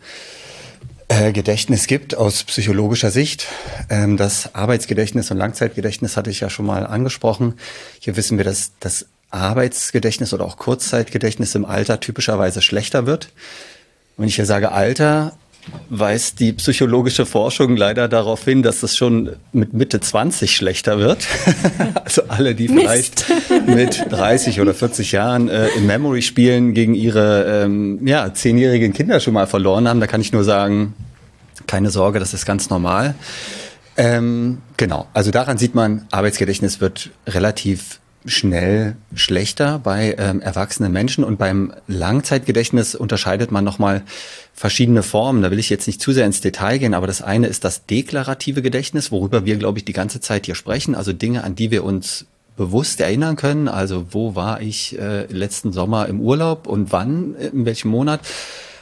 äh, Gedächtnis gibt aus psychologischer Sicht. Ähm, das Arbeitsgedächtnis und Langzeitgedächtnis hatte ich ja schon mal angesprochen. Hier wissen wir, dass das Arbeitsgedächtnis oder auch Kurzzeitgedächtnis im Alter typischerweise schlechter wird. Wenn ich hier sage Alter, weist die psychologische Forschung leider darauf hin, dass es schon mit Mitte zwanzig schlechter wird. Also alle, die vielleicht Mist. mit dreißig oder vierzig Jahren äh, in Memory spielen gegen ihre ähm, ja, zehnjährigen Kinder schon mal verloren haben, da kann ich nur sagen, keine Sorge, das ist ganz normal. Ähm, genau, also daran sieht man, Arbeitsgedächtnis wird relativ schnell schlechter bei ähm, erwachsenen Menschen, und beim Langzeitgedächtnis unterscheidet man nochmal verschiedene Formen. Da will ich jetzt nicht zu sehr ins Detail gehen, aber das eine ist das deklarative Gedächtnis, worüber wir, glaube ich, die ganze Zeit hier sprechen, also Dinge, an die wir uns bewusst erinnern können, also wo war ich äh, letzten Sommer im Urlaub und wann, in welchem Monat.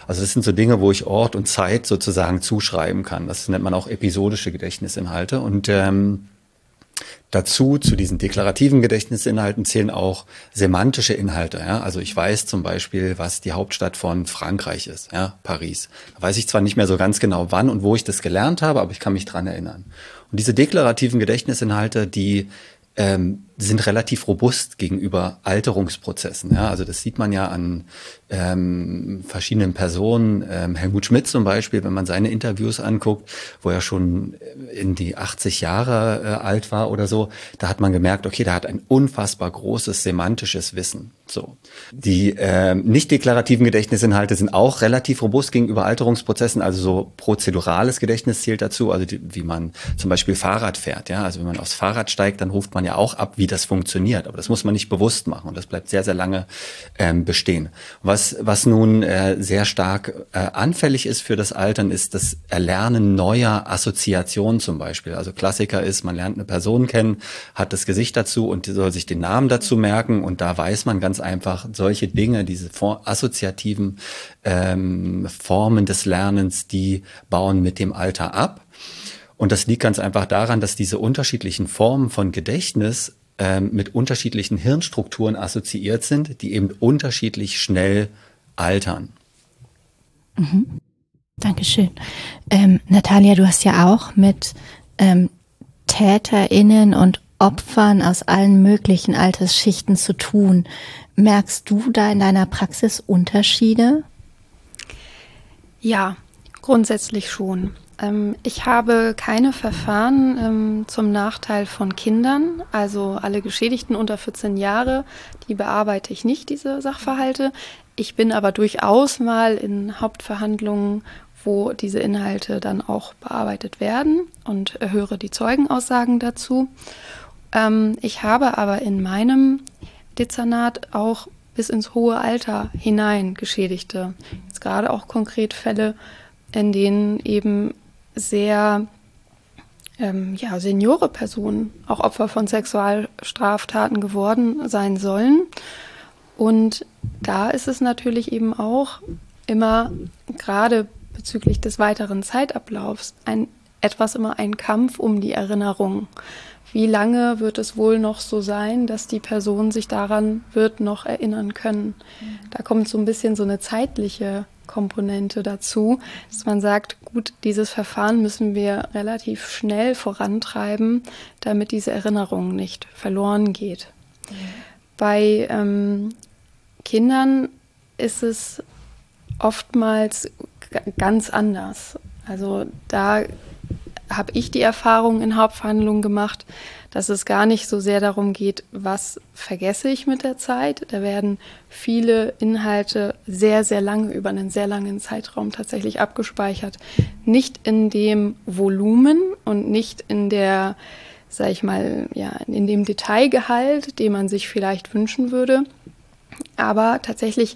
Also das sind so Dinge, wo ich Ort und Zeit sozusagen zuschreiben kann. Das nennt man auch episodische Gedächtnisinhalte. Und ähm, dazu, zu diesen deklarativen Gedächtnisinhalten zählen auch semantische Inhalte. Ja? Also ich weiß zum Beispiel, was die Hauptstadt von Frankreich ist, ja? Paris. Da weiß ich zwar nicht mehr so ganz genau, wann und wo ich das gelernt habe, aber ich kann mich dran erinnern. Und diese deklarativen Gedächtnisinhalte, die ähm, sind relativ robust gegenüber Alterungsprozessen. Ja? Also das sieht man ja an ähm, verschiedenen Personen. Ähm, Helmut Schmidt zum Beispiel, wenn man seine Interviews anguckt, wo er schon in die achtzig Jahre äh, alt war oder so, da hat man gemerkt, okay, der hat ein unfassbar großes semantisches Wissen. So, die äh, nicht deklarativen Gedächtnisinhalte sind auch relativ robust gegenüber Alterungsprozessen. Also so prozedurales Gedächtnis zählt dazu, also die, wie man zum Beispiel Fahrrad fährt. Ja, also wenn man aufs Fahrrad steigt, dann ruft man ja auch ab, wie das funktioniert. Aber das muss man nicht bewusst machen und das bleibt sehr, sehr lange ähm, bestehen. Was, was nun äh, sehr stark äh, anfällig ist für das Altern, ist das Erlernen neuer Assoziationen zum Beispiel. Also Klassiker ist, man lernt eine Person kennen, hat das Gesicht dazu und soll sich den Namen dazu merken und da weiß man ganz einfach, solche Dinge, diese assoziativen ähm, Formen des Lernens, die bauen mit dem Alter ab. Und das liegt ganz einfach daran, dass diese unterschiedlichen Formen von Gedächtnis ähm, mit unterschiedlichen Hirnstrukturen assoziiert sind, die eben unterschiedlich schnell altern. Mhm. Dankeschön. Ähm, Natalia, du hast ja auch mit ähm, TäterInnen und Opfern aus allen möglichen Altersschichten zu tun. Merkst du da in deiner Praxis Unterschiede? Ja, grundsätzlich schon. Ähm, ich habe keine Verfahren ähm, zum Nachteil von Kindern, also alle Geschädigten unter vierzehn Jahre, die bearbeite ich nicht, diese Sachverhalte. Ich bin aber durchaus mal in Hauptverhandlungen, wo diese Inhalte dann auch bearbeitet werden und höre die Zeugenaussagen dazu. Ähm, ich habe aber in meinem Dezernat auch bis ins hohe Alter hinein Geschädigte. Jetzt gerade auch konkret Fälle, in denen eben sehr ähm, ja, seniore Personen auch Opfer von Sexualstraftaten geworden sein sollen. Und da ist es natürlich eben auch immer, gerade bezüglich des weiteren Zeitablaufs, ein, etwas immer ein Kampf um die Erinnerung. Wie lange wird es wohl noch so sein, dass die Person sich daran wird noch erinnern können? Da kommt so ein bisschen so eine zeitliche Komponente dazu, dass man sagt, gut, dieses Verfahren müssen wir relativ schnell vorantreiben, damit diese Erinnerung nicht verloren geht. Mhm. Bei ähm, Kindern ist es oftmals g- ganz anders. Also da habe ich die Erfahrung in Hauptverhandlungen gemacht, dass es gar nicht so sehr darum geht, was vergesse ich mit der Zeit. Da werden viele Inhalte sehr, sehr lange, über einen sehr langen Zeitraum tatsächlich abgespeichert. Nicht in dem Volumen und nicht in der, sag ich mal, ja, in dem Detailgehalt, den man sich vielleicht wünschen würde, aber tatsächlich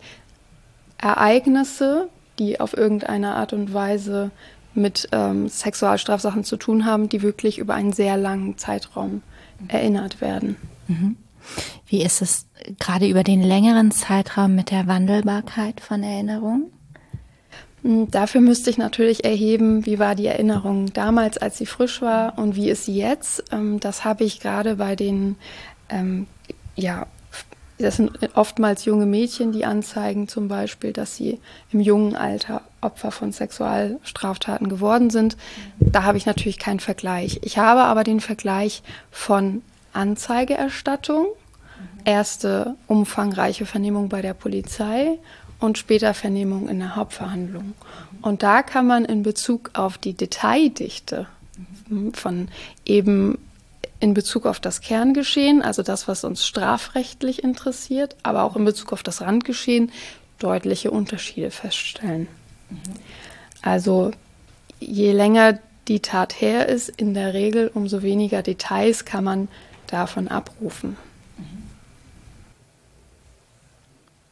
Ereignisse, die auf irgendeine Art und Weise mit ähm, Sexualstrafsachen zu tun haben, die wirklich über einen sehr langen Zeitraum mhm. erinnert werden. Mhm. Wie ist es gerade über den längeren Zeitraum mit der Wandelbarkeit von Erinnerungen? Dafür müsste ich natürlich erheben, wie war die Erinnerung damals, als sie frisch war und wie ist sie jetzt. Ähm, das habe ich gerade bei den, ähm, ja, das sind oftmals junge Mädchen, die anzeigen zum Beispiel, dass sie im jungen Alter Opfer von Sexualstraftaten geworden sind. Da habe ich natürlich keinen Vergleich. Ich habe aber den Vergleich von Anzeigeerstattung, erste umfangreiche Vernehmung bei der Polizei und später Vernehmung in der Hauptverhandlung. Und da kann man in Bezug auf die Detaildichte von eben in Bezug auf das Kerngeschehen, also das, was uns strafrechtlich interessiert, aber auch in Bezug auf das Randgeschehen, deutliche Unterschiede feststellen. Mhm. Also je länger die Tat her ist, in der Regel, umso weniger Details kann man davon abrufen.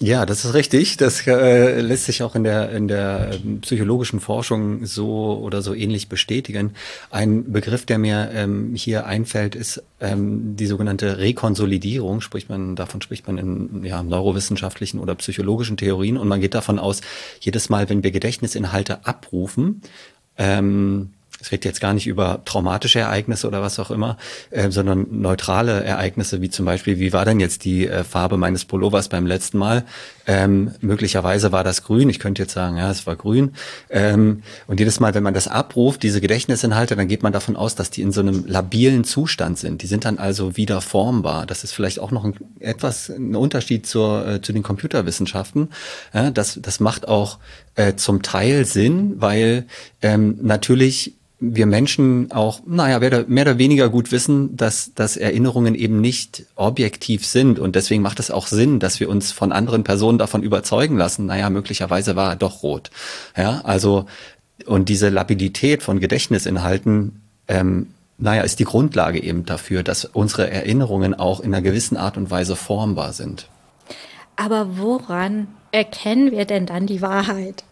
Ja, das ist richtig. Das äh, lässt sich auch in der in der psychologischen Forschung so oder so ähnlich bestätigen. Ein Begriff, der mir ähm, hier einfällt, ist ähm, die sogenannte Rekonsolidierung. Spricht man davon spricht man in ja, neurowissenschaftlichen oder psychologischen Theorien, und man geht davon aus, jedes Mal, wenn wir Gedächtnisinhalte abrufen, ähm, es redet jetzt gar nicht über traumatische Ereignisse oder was auch immer, äh, sondern neutrale Ereignisse, wie zum Beispiel, wie war denn jetzt die äh, Farbe meines Pullovers beim letzten Mal? Ähm, möglicherweise war das grün. Ich könnte jetzt sagen, ja, es war grün. Ähm, und jedes Mal, wenn man das abruft, diese Gedächtnisinhalte, dann geht man davon aus, dass die in so einem labilen Zustand sind. Die sind dann also wieder formbar. Das ist vielleicht auch noch ein, etwas ein Unterschied zur, äh, zu den Computerwissenschaften. Ja, das, das macht auch äh, zum Teil Sinn, weil ähm, natürlich wir Menschen auch, naja, mehr oder weniger gut wissen, dass, dass Erinnerungen eben nicht objektiv sind, und deswegen macht es auch Sinn, dass wir uns von anderen Personen davon überzeugen lassen, naja, möglicherweise war er doch rot. Ja, also, und diese Labilität von Gedächtnisinhalten, ähm, naja, ist die Grundlage eben dafür, dass unsere Erinnerungen auch in einer gewissen Art und Weise formbar sind. Aber woran erkennen wir denn dann die Wahrheit?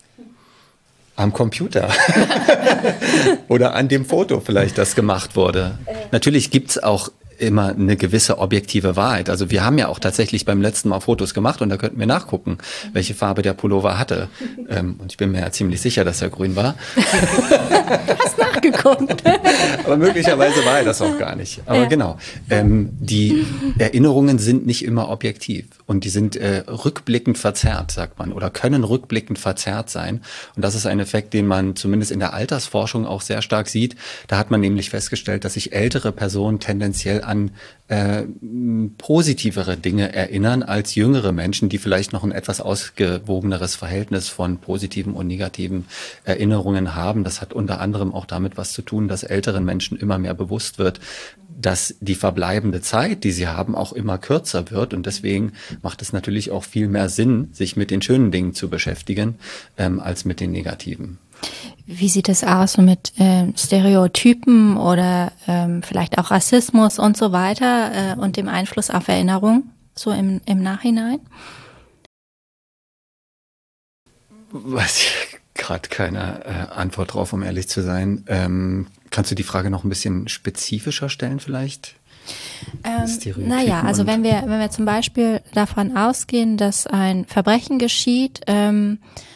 Am Computer oder an dem Foto vielleicht, das gemacht wurde. Natürlich gibt's auch immer eine gewisse objektive Wahrheit. Also wir haben ja auch tatsächlich beim letzten Mal Fotos gemacht, und da könnten wir nachgucken, welche Farbe der Pullover hatte. Ähm, und ich bin mir ja ziemlich sicher, dass er grün war. Hast nachgeguckt. Aber möglicherweise war er das auch gar nicht. Aber ja. genau, ähm, die Erinnerungen sind nicht immer objektiv, und die sind äh, rückblickend verzerrt, sagt man, oder können rückblickend verzerrt sein. Und das ist ein Effekt, den man zumindest in der Altersforschung auch sehr stark sieht. Da hat man nämlich festgestellt, dass sich ältere Personen tendenziell an äh, positivere Dinge erinnern als jüngere Menschen, die vielleicht noch ein etwas ausgewogeneres Verhältnis von positiven und negativen Erinnerungen haben. Das hat unter anderem auch damit was zu tun, dass älteren Menschen immer mehr bewusst wird, dass die verbleibende Zeit, die sie haben, auch immer kürzer wird, und deswegen macht es natürlich auch viel mehr Sinn, sich mit den schönen Dingen zu beschäftigen, ähm, als mit den negativen. Wie sieht es aus so mit äh, Stereotypen oder ähm, vielleicht auch Rassismus und so weiter äh, und dem Einfluss auf Erinnerung, so im, im Nachhinein? Weiß ich gerade keine äh, Antwort drauf, um ehrlich zu sein. Ähm, kannst du die Frage noch ein bisschen spezifischer stellen vielleicht? Ähm, naja, also wenn wir, wenn wir zum Beispiel davon ausgehen, dass ein Verbrechen geschieht, ähm,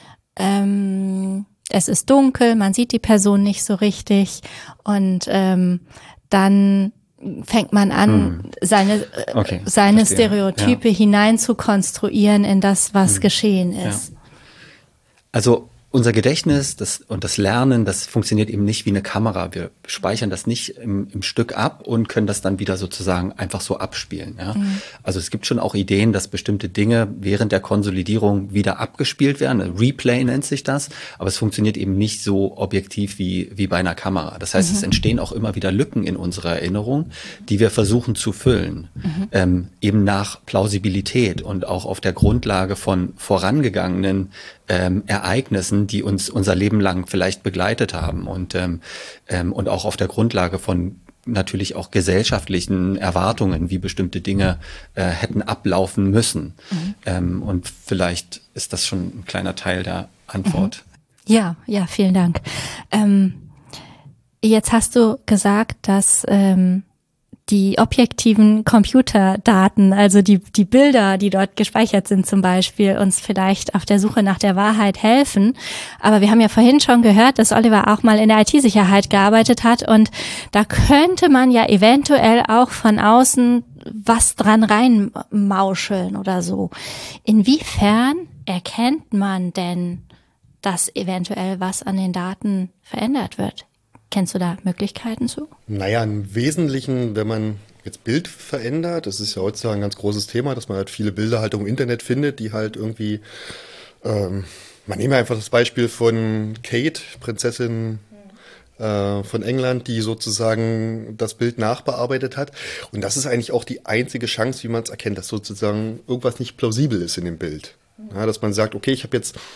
ähm, es ist dunkel, man sieht die Person nicht so richtig, und ähm, dann fängt man an, hm. seine, okay, seine Stereotype ja. hinein zu konstruieren in das, was hm. geschehen ist. Ja. Also unser Gedächtnis das, und das Lernen, das funktioniert eben nicht wie eine Kamera. Wir speichern das nicht im, im Stück ab und können das dann wieder sozusagen einfach so abspielen. Ja? Mhm. Also es gibt schon auch Ideen, dass bestimmte Dinge während der Konsolidierung wieder abgespielt werden. Replay nennt sich das, aber es funktioniert eben nicht so objektiv wie, wie bei einer Kamera. Das heißt, mhm. es entstehen auch immer wieder Lücken in unserer Erinnerung, die wir versuchen zu füllen. Mhm. Ähm, eben nach Plausibilität und auch auf der Grundlage von vorangegangenen Ähm, Ereignissen, die uns unser Leben lang vielleicht begleitet haben, und ähm, ähm, und auch auf der Grundlage von natürlich auch gesellschaftlichen Erwartungen, wie bestimmte Dinge äh, hätten ablaufen müssen. Mhm. Ähm, und vielleicht ist das schon ein kleiner Teil der Antwort. Mhm. Ja, ja, vielen Dank. Ähm, jetzt hast du gesagt, dass ähm, die objektiven Computerdaten, also die, die Bilder, die dort gespeichert sind zum Beispiel, uns vielleicht auf der Suche nach der Wahrheit helfen. Aber wir haben ja vorhin schon gehört, dass Oliver auch mal in der I T-Sicherheit gearbeitet hat, und da könnte man ja eventuell auch von außen was dran reinmauscheln oder so. Inwiefern erkennt man denn, dass eventuell was an den Daten verändert wird? Kennst du da Möglichkeiten zu? Naja, im Wesentlichen, wenn man jetzt Bild verändert, das ist ja heutzutage ein ganz großes Thema, dass man halt viele Bilder halt im Internet findet, die halt irgendwie, ähm, man nehme einfach das Beispiel von Kate, Prinzessin äh, von England, die sozusagen das Bild nachbearbeitet hat. Und das ist eigentlich auch die einzige Chance, wie man es erkennt, dass sozusagen irgendwas nicht plausibel ist in dem Bild. Ja, dass man sagt, okay, ich habe jetzt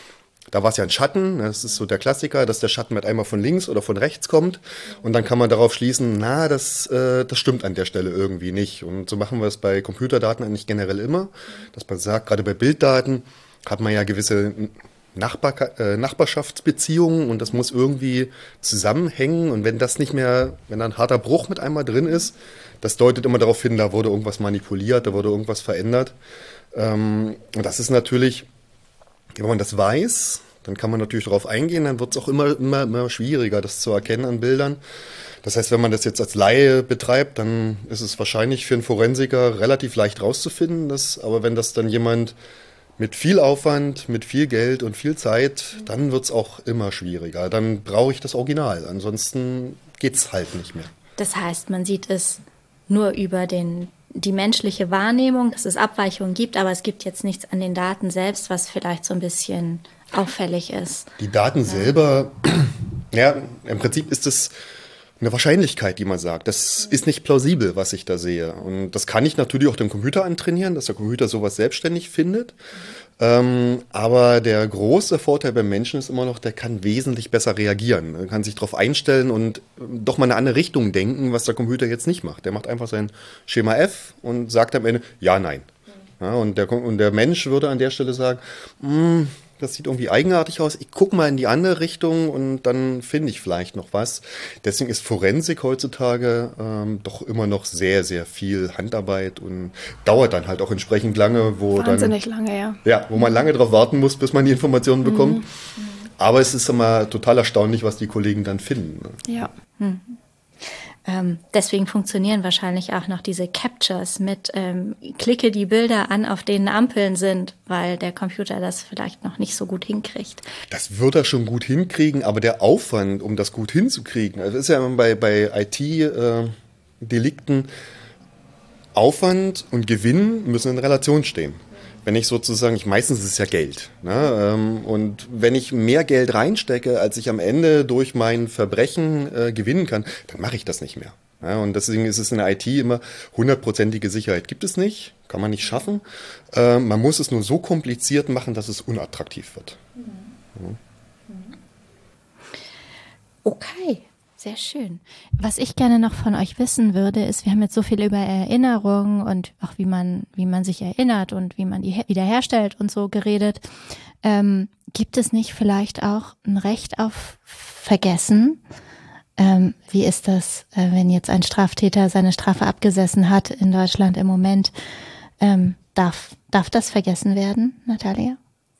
Da war es ja ein Schatten, das ist so der Klassiker, dass der Schatten mit einmal von links oder von rechts kommt und dann kann man darauf schließen, na, das, äh, das stimmt an der Stelle irgendwie nicht. Und so machen wir es bei Computerdaten eigentlich generell immer, dass man sagt, gerade bei Bilddaten hat man ja gewisse Nachbar, äh, Nachbarschaftsbeziehungen und das muss irgendwie zusammenhängen und wenn das nicht mehr, wenn da ein harter Bruch mit einmal drin ist, das deutet immer darauf hin, da wurde irgendwas manipuliert, da wurde irgendwas verändert. Ähm, und das ist natürlich, wenn man das weiß, dann kann man natürlich darauf eingehen, dann wird es auch immer, immer, immer schwieriger, das zu erkennen an Bildern. Das heißt, wenn man das jetzt als Laie betreibt, dann ist es wahrscheinlich für einen Forensiker relativ leicht rauszufinden. Dass, aber wenn das dann jemand mit viel Aufwand, mit viel Geld und viel Zeit, dann wird es auch immer schwieriger. Dann brauche ich das Original, ansonsten geht es halt nicht mehr. Das heißt, man sieht es nur über den, die menschliche Wahrnehmung, dass es Abweichungen gibt, aber es gibt jetzt nichts an den Daten selbst, was vielleicht so ein bisschen auffällig ist. Die Daten ja. selber, ja, im Prinzip ist es eine Wahrscheinlichkeit, die man sagt. Das ist nicht plausibel, was ich da sehe. Und das kann ich natürlich auch dem Computer antrainieren, dass der Computer sowas selbstständig findet. Ähm, aber der große Vorteil beim Menschen ist immer noch, der kann wesentlich besser reagieren. Er kann sich darauf einstellen und doch mal in eine andere Richtung denken, was der Computer jetzt nicht macht. Der macht einfach sein Schema F und sagt am Ende, ja, nein. Ja, und, der, und der Mensch würde an der Stelle sagen, mh, das sieht irgendwie eigenartig aus, ich gucke mal in die andere Richtung und dann finde ich vielleicht noch was. Deswegen ist Forensik heutzutage ähm, doch immer noch sehr, sehr viel Handarbeit und dauert dann halt auch entsprechend lange. Wo Wahnsinnig dann, lange, ja. Ja, wo man lange drauf warten muss, bis man die Informationen bekommt. Mhm. Aber es ist immer total erstaunlich, was die Kollegen dann finden. Ja. Hm. Ähm, deswegen funktionieren wahrscheinlich auch noch diese Captures mit ähm, klicke die Bilder an, auf denen Ampeln sind, weil der Computer das vielleicht noch nicht so gut hinkriegt. Das wird er schon gut hinkriegen, aber der Aufwand, um das gut hinzukriegen, also ist ja bei, bei I T-Delikten, äh, Aufwand und Gewinn müssen in Relation stehen. Wenn ich sozusagen, ich, meistens ist es ja Geld. Ne? Ähm, und wenn ich mehr Geld reinstecke, als ich am Ende durch mein Verbrechen äh, gewinnen kann, dann mache ich das nicht mehr. Ja? Und deswegen ist es in der I T immer hundertprozentige Sicherheit. Gibt es nicht, kann man nicht schaffen. Äh, man muss es nur so kompliziert machen, dass es unattraktiv wird. Mhm. Ja. Okay. Sehr schön. Was ich gerne noch von euch wissen würde, ist, wir haben jetzt so viel über Erinnerung und auch wie man, wie man sich erinnert und wie man die wiederherstellt und so geredet. Ähm, gibt es nicht vielleicht auch ein Recht auf Vergessen? Ähm, wie ist das, äh, wenn jetzt ein Straftäter seine Strafe abgesessen hat in Deutschland im Moment? Ähm, darf, darf das vergessen werden, Natalia?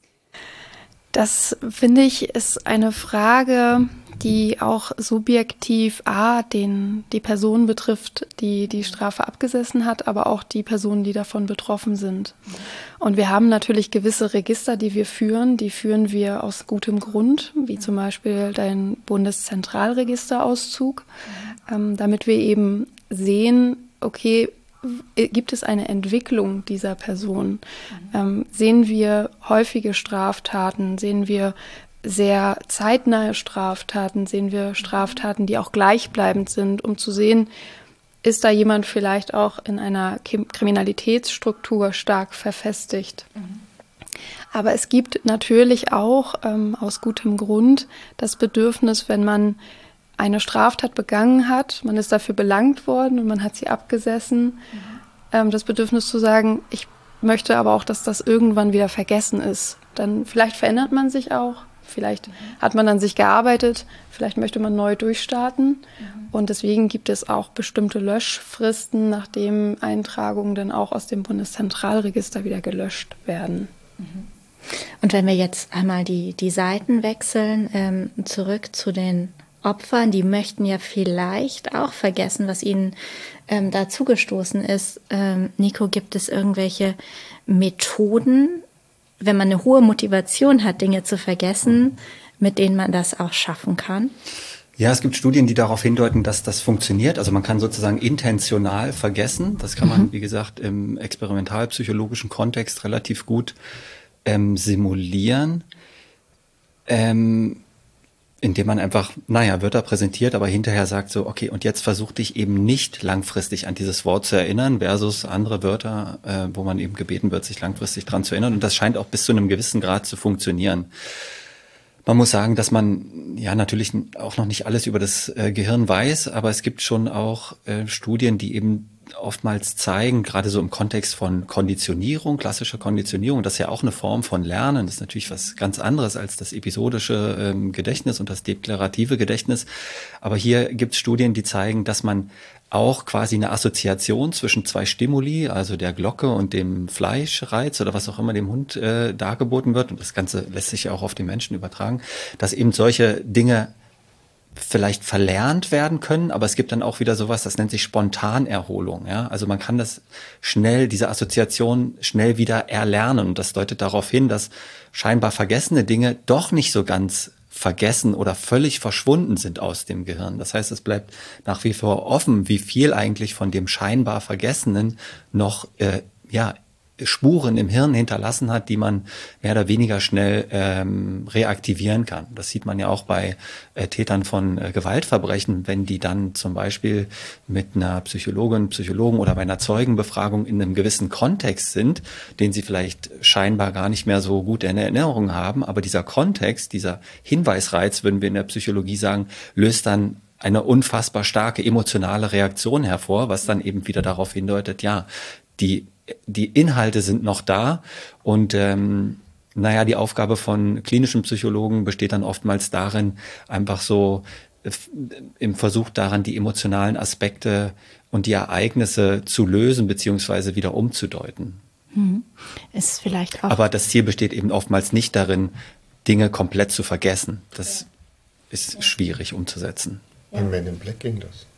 Das, finde ich, ist eine Frage, die auch subjektiv A, den, die Person betrifft, die die Strafe abgesessen hat, aber auch die Personen, die davon betroffen sind. Und wir haben natürlich gewisse Register, die wir führen, die führen wir aus gutem Grund, wie zum Beispiel dein Bundeszentralregisterauszug, ähm, damit wir eben sehen, okay, gibt es eine Entwicklung dieser Person? Ähm, sehen wir häufige Straftaten? Sehen wir sehr zeitnahe Straftaten? Sehen wir Straftaten, die auch gleichbleibend sind, um zu sehen, ist da jemand vielleicht auch in einer Kriminalitätsstruktur stark verfestigt? Mhm. Aber es gibt natürlich auch ähm, aus gutem Grund das Bedürfnis, wenn man eine Straftat begangen hat, man ist dafür belangt worden und man hat sie abgesessen, mhm. ähm, das Bedürfnis zu sagen, ich möchte aber auch, dass das irgendwann wieder vergessen ist. Dann vielleicht verändert man sich auch, vielleicht mhm. hat man an sich gearbeitet, vielleicht möchte man neu durchstarten. Mhm. Und deswegen gibt es auch bestimmte Löschfristen, nachdem Eintragungen dann auch aus dem Bundeszentralregister wieder gelöscht werden. Mhm. Und wenn wir jetzt einmal die, die Seiten wechseln, ähm, zurück zu den Opfern, die möchten ja vielleicht auch vergessen, was ihnen ähm, da zugestoßen ist. Ähm, Nico, gibt es irgendwelche Methoden, wenn man eine hohe Motivation hat, Dinge zu vergessen, mit denen man das auch schaffen kann? Ja, es gibt Studien, die darauf hindeuten, dass das funktioniert. Also man kann sozusagen intentional vergessen. Das kann man, mhm. wie gesagt, im experimentalpsychologischen Kontext relativ gut ähm, simulieren. Ähm, indem man einfach, naja, Wörter präsentiert, aber hinterher sagt so, okay, und jetzt versuch dich eben nicht langfristig an dieses Wort zu erinnern versus andere Wörter, äh, wo man eben gebeten wird, sich langfristig dran zu erinnern. Und das scheint auch bis zu einem gewissen Grad zu funktionieren. Man muss sagen, dass man ja natürlich auch noch nicht alles über das äh, Gehirn weiß, aber es gibt schon auch äh, Studien, die eben oftmals zeigen, gerade so im Kontext von Konditionierung, klassischer Konditionierung, das ist ja auch eine Form von Lernen, das ist natürlich was ganz anderes als das episodische ähm, Gedächtnis und das deklarative Gedächtnis. Aber hier gibt es Studien, die zeigen, dass man auch quasi eine Assoziation zwischen zwei Stimuli, also der Glocke und dem Fleischreiz oder was auch immer dem Hund äh, dargeboten wird, und das Ganze lässt sich ja auch auf den Menschen übertragen, dass eben solche Dinge vielleicht verlernt werden können, aber es gibt dann auch wieder sowas, das nennt sich Spontanerholung. Ja? Also man kann das schnell, diese Assoziation schnell wieder erlernen, und das deutet darauf hin, dass scheinbar vergessene Dinge doch nicht so ganz vergessen oder völlig verschwunden sind aus dem Gehirn. Das heißt, es bleibt nach wie vor offen, wie viel eigentlich von dem scheinbar Vergessenen noch äh, ja Spuren im Hirn hinterlassen hat, die man mehr oder weniger schnell ähm, reaktivieren kann. Das sieht man ja auch bei äh, Tätern von äh, Gewaltverbrechen, wenn die dann zum Beispiel mit einer Psychologin, Psychologen oder bei einer Zeugenbefragung in einem gewissen Kontext sind, den sie vielleicht scheinbar gar nicht mehr so gut in Erinnerung haben, aber dieser Kontext, dieser Hinweisreiz, würden wir in der Psychologie sagen, löst dann eine unfassbar starke emotionale Reaktion hervor, was dann eben wieder darauf hindeutet, ja, die Die Inhalte sind noch da, und ähm, naja, die Aufgabe von klinischen Psychologen besteht dann oftmals darin, einfach so äh, im Versuch daran, die emotionalen Aspekte und die Ereignisse zu lösen beziehungsweise wieder umzudeuten. Hm. Ist vielleicht auch. Aber das Ziel besteht eben oftmals nicht darin, Dinge komplett zu vergessen. Das ist schwierig umzusetzen. Bei Men in Black ging das.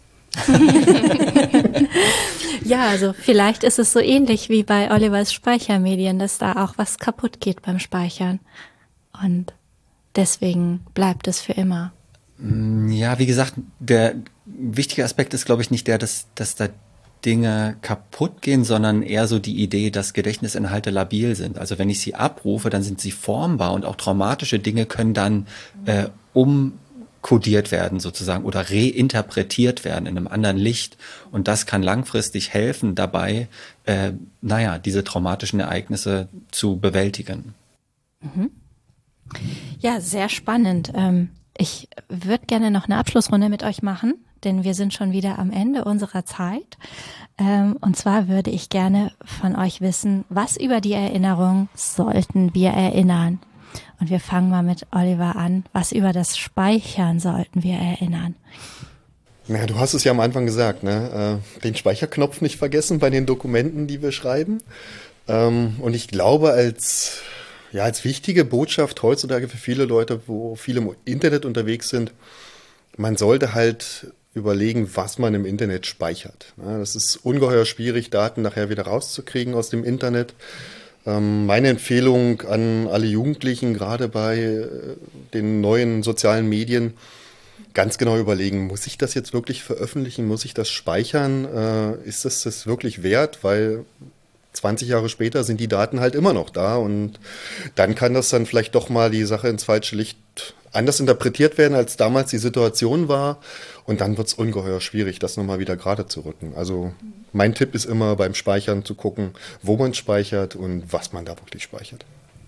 Ja, also vielleicht ist es so ähnlich wie bei Olivers Speichermedien, dass da auch was kaputt geht beim Speichern. Und deswegen bleibt es für immer. Ja, wie gesagt, der wichtige Aspekt ist, glaube ich, nicht der, dass, dass da Dinge kaputt gehen, sondern eher so die Idee, dass Gedächtnisinhalte labil sind. Also wenn ich sie abrufe, dann sind sie formbar, und auch traumatische Dinge können dann äh, um kodiert werden sozusagen oder reinterpretiert werden in einem anderen Licht, und das kann langfristig helfen dabei, äh, naja, diese traumatischen Ereignisse zu bewältigen. Mhm. Ja, sehr spannend. Ähm, ich würde gerne noch eine Abschlussrunde mit euch machen, denn wir sind schon wieder am Ende unserer Zeit. Ähm, und zwar würde ich gerne von euch wissen, was über die Erinnerung sollten wir erinnern? Und wir fangen mal mit Oliver an. Was über das Speichern sollten wir erinnern? Ja, du hast es ja am Anfang gesagt, ne? Den Speicherknopf nicht vergessen bei den Dokumenten, die wir schreiben. Und ich glaube, als, ja, als wichtige Botschaft heutzutage für viele Leute, wo viele im Internet unterwegs sind, man sollte halt überlegen, was man im Internet speichert. Das ist ungeheuer schwierig, Daten nachher wieder rauszukriegen aus dem Internet. Meine Empfehlung an alle Jugendlichen, gerade bei den neuen sozialen Medien, ganz genau überlegen, muss ich das jetzt wirklich veröffentlichen, muss ich das speichern, ist es das wirklich wert, weil zwanzig Jahre später sind die Daten halt immer noch da, und dann kann das dann vielleicht doch mal die Sache ins falsche Licht anders interpretiert werden, als damals die Situation war, und dann wird es ungeheuer schwierig, das nochmal wieder gerade zu rücken. Also mein Tipp ist immer beim Speichern zu gucken, wo man speichert und was man da wirklich speichert.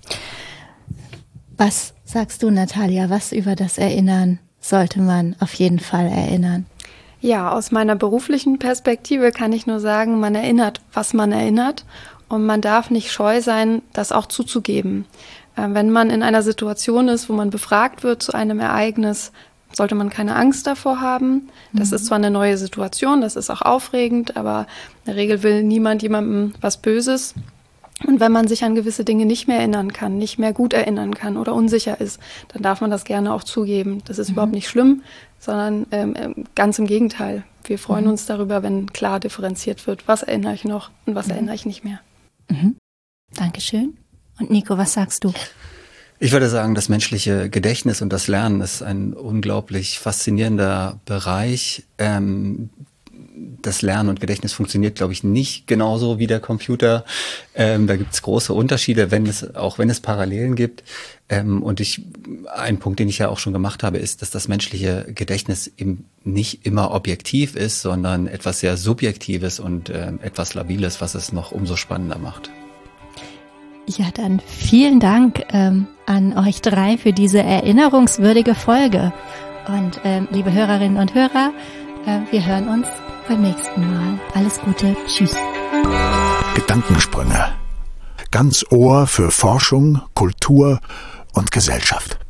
Was sagst du, Natalia, was über das Erinnern sollte man auf jeden Fall erinnern? Ja, aus meiner beruflichen Perspektive kann ich nur sagen, man erinnert, was man erinnert, und man darf nicht scheu sein, das auch zuzugeben. Wenn man in einer Situation ist, wo man befragt wird zu einem Ereignis, sollte man keine Angst davor haben. Das mhm. ist zwar eine neue Situation, das ist auch aufregend, aber in der Regel will niemand jemandem was Böses. Und wenn man sich an gewisse Dinge nicht mehr erinnern kann, nicht mehr gut erinnern kann oder unsicher ist, dann darf man das gerne auch zugeben. Das ist mhm. überhaupt nicht schlimm, sondern ähm, ganz im Gegenteil. Wir freuen mhm. uns darüber, wenn klar differenziert wird, was erinnere ich noch und was mhm. erinnere ich nicht mehr. Mhm. Dankeschön. Und Nico, was sagst du? Ich würde sagen, das menschliche Gedächtnis und das Lernen ist ein unglaublich faszinierender Bereich. Ähm, das Lernen und Gedächtnis funktioniert, glaube ich, nicht genauso wie der Computer. Ähm, da gibt es große Unterschiede, wenn es, auch wenn es Parallelen gibt. Ähm, und ich, ein Punkt, den ich ja auch schon gemacht habe, ist, dass das menschliche Gedächtnis eben nicht immer objektiv ist, sondern etwas sehr Subjektives und äh, etwas Labiles, was es noch umso spannender macht. Ja, dann vielen Dank ähm, an euch drei für diese erinnerungswürdige Folge. Und ähm, liebe Hörerinnen und Hörer, äh, wir hören uns beim nächsten Mal. Alles Gute, tschüss. Gedankensprünge. Ganz Ohr für Forschung, Kultur und Gesellschaft.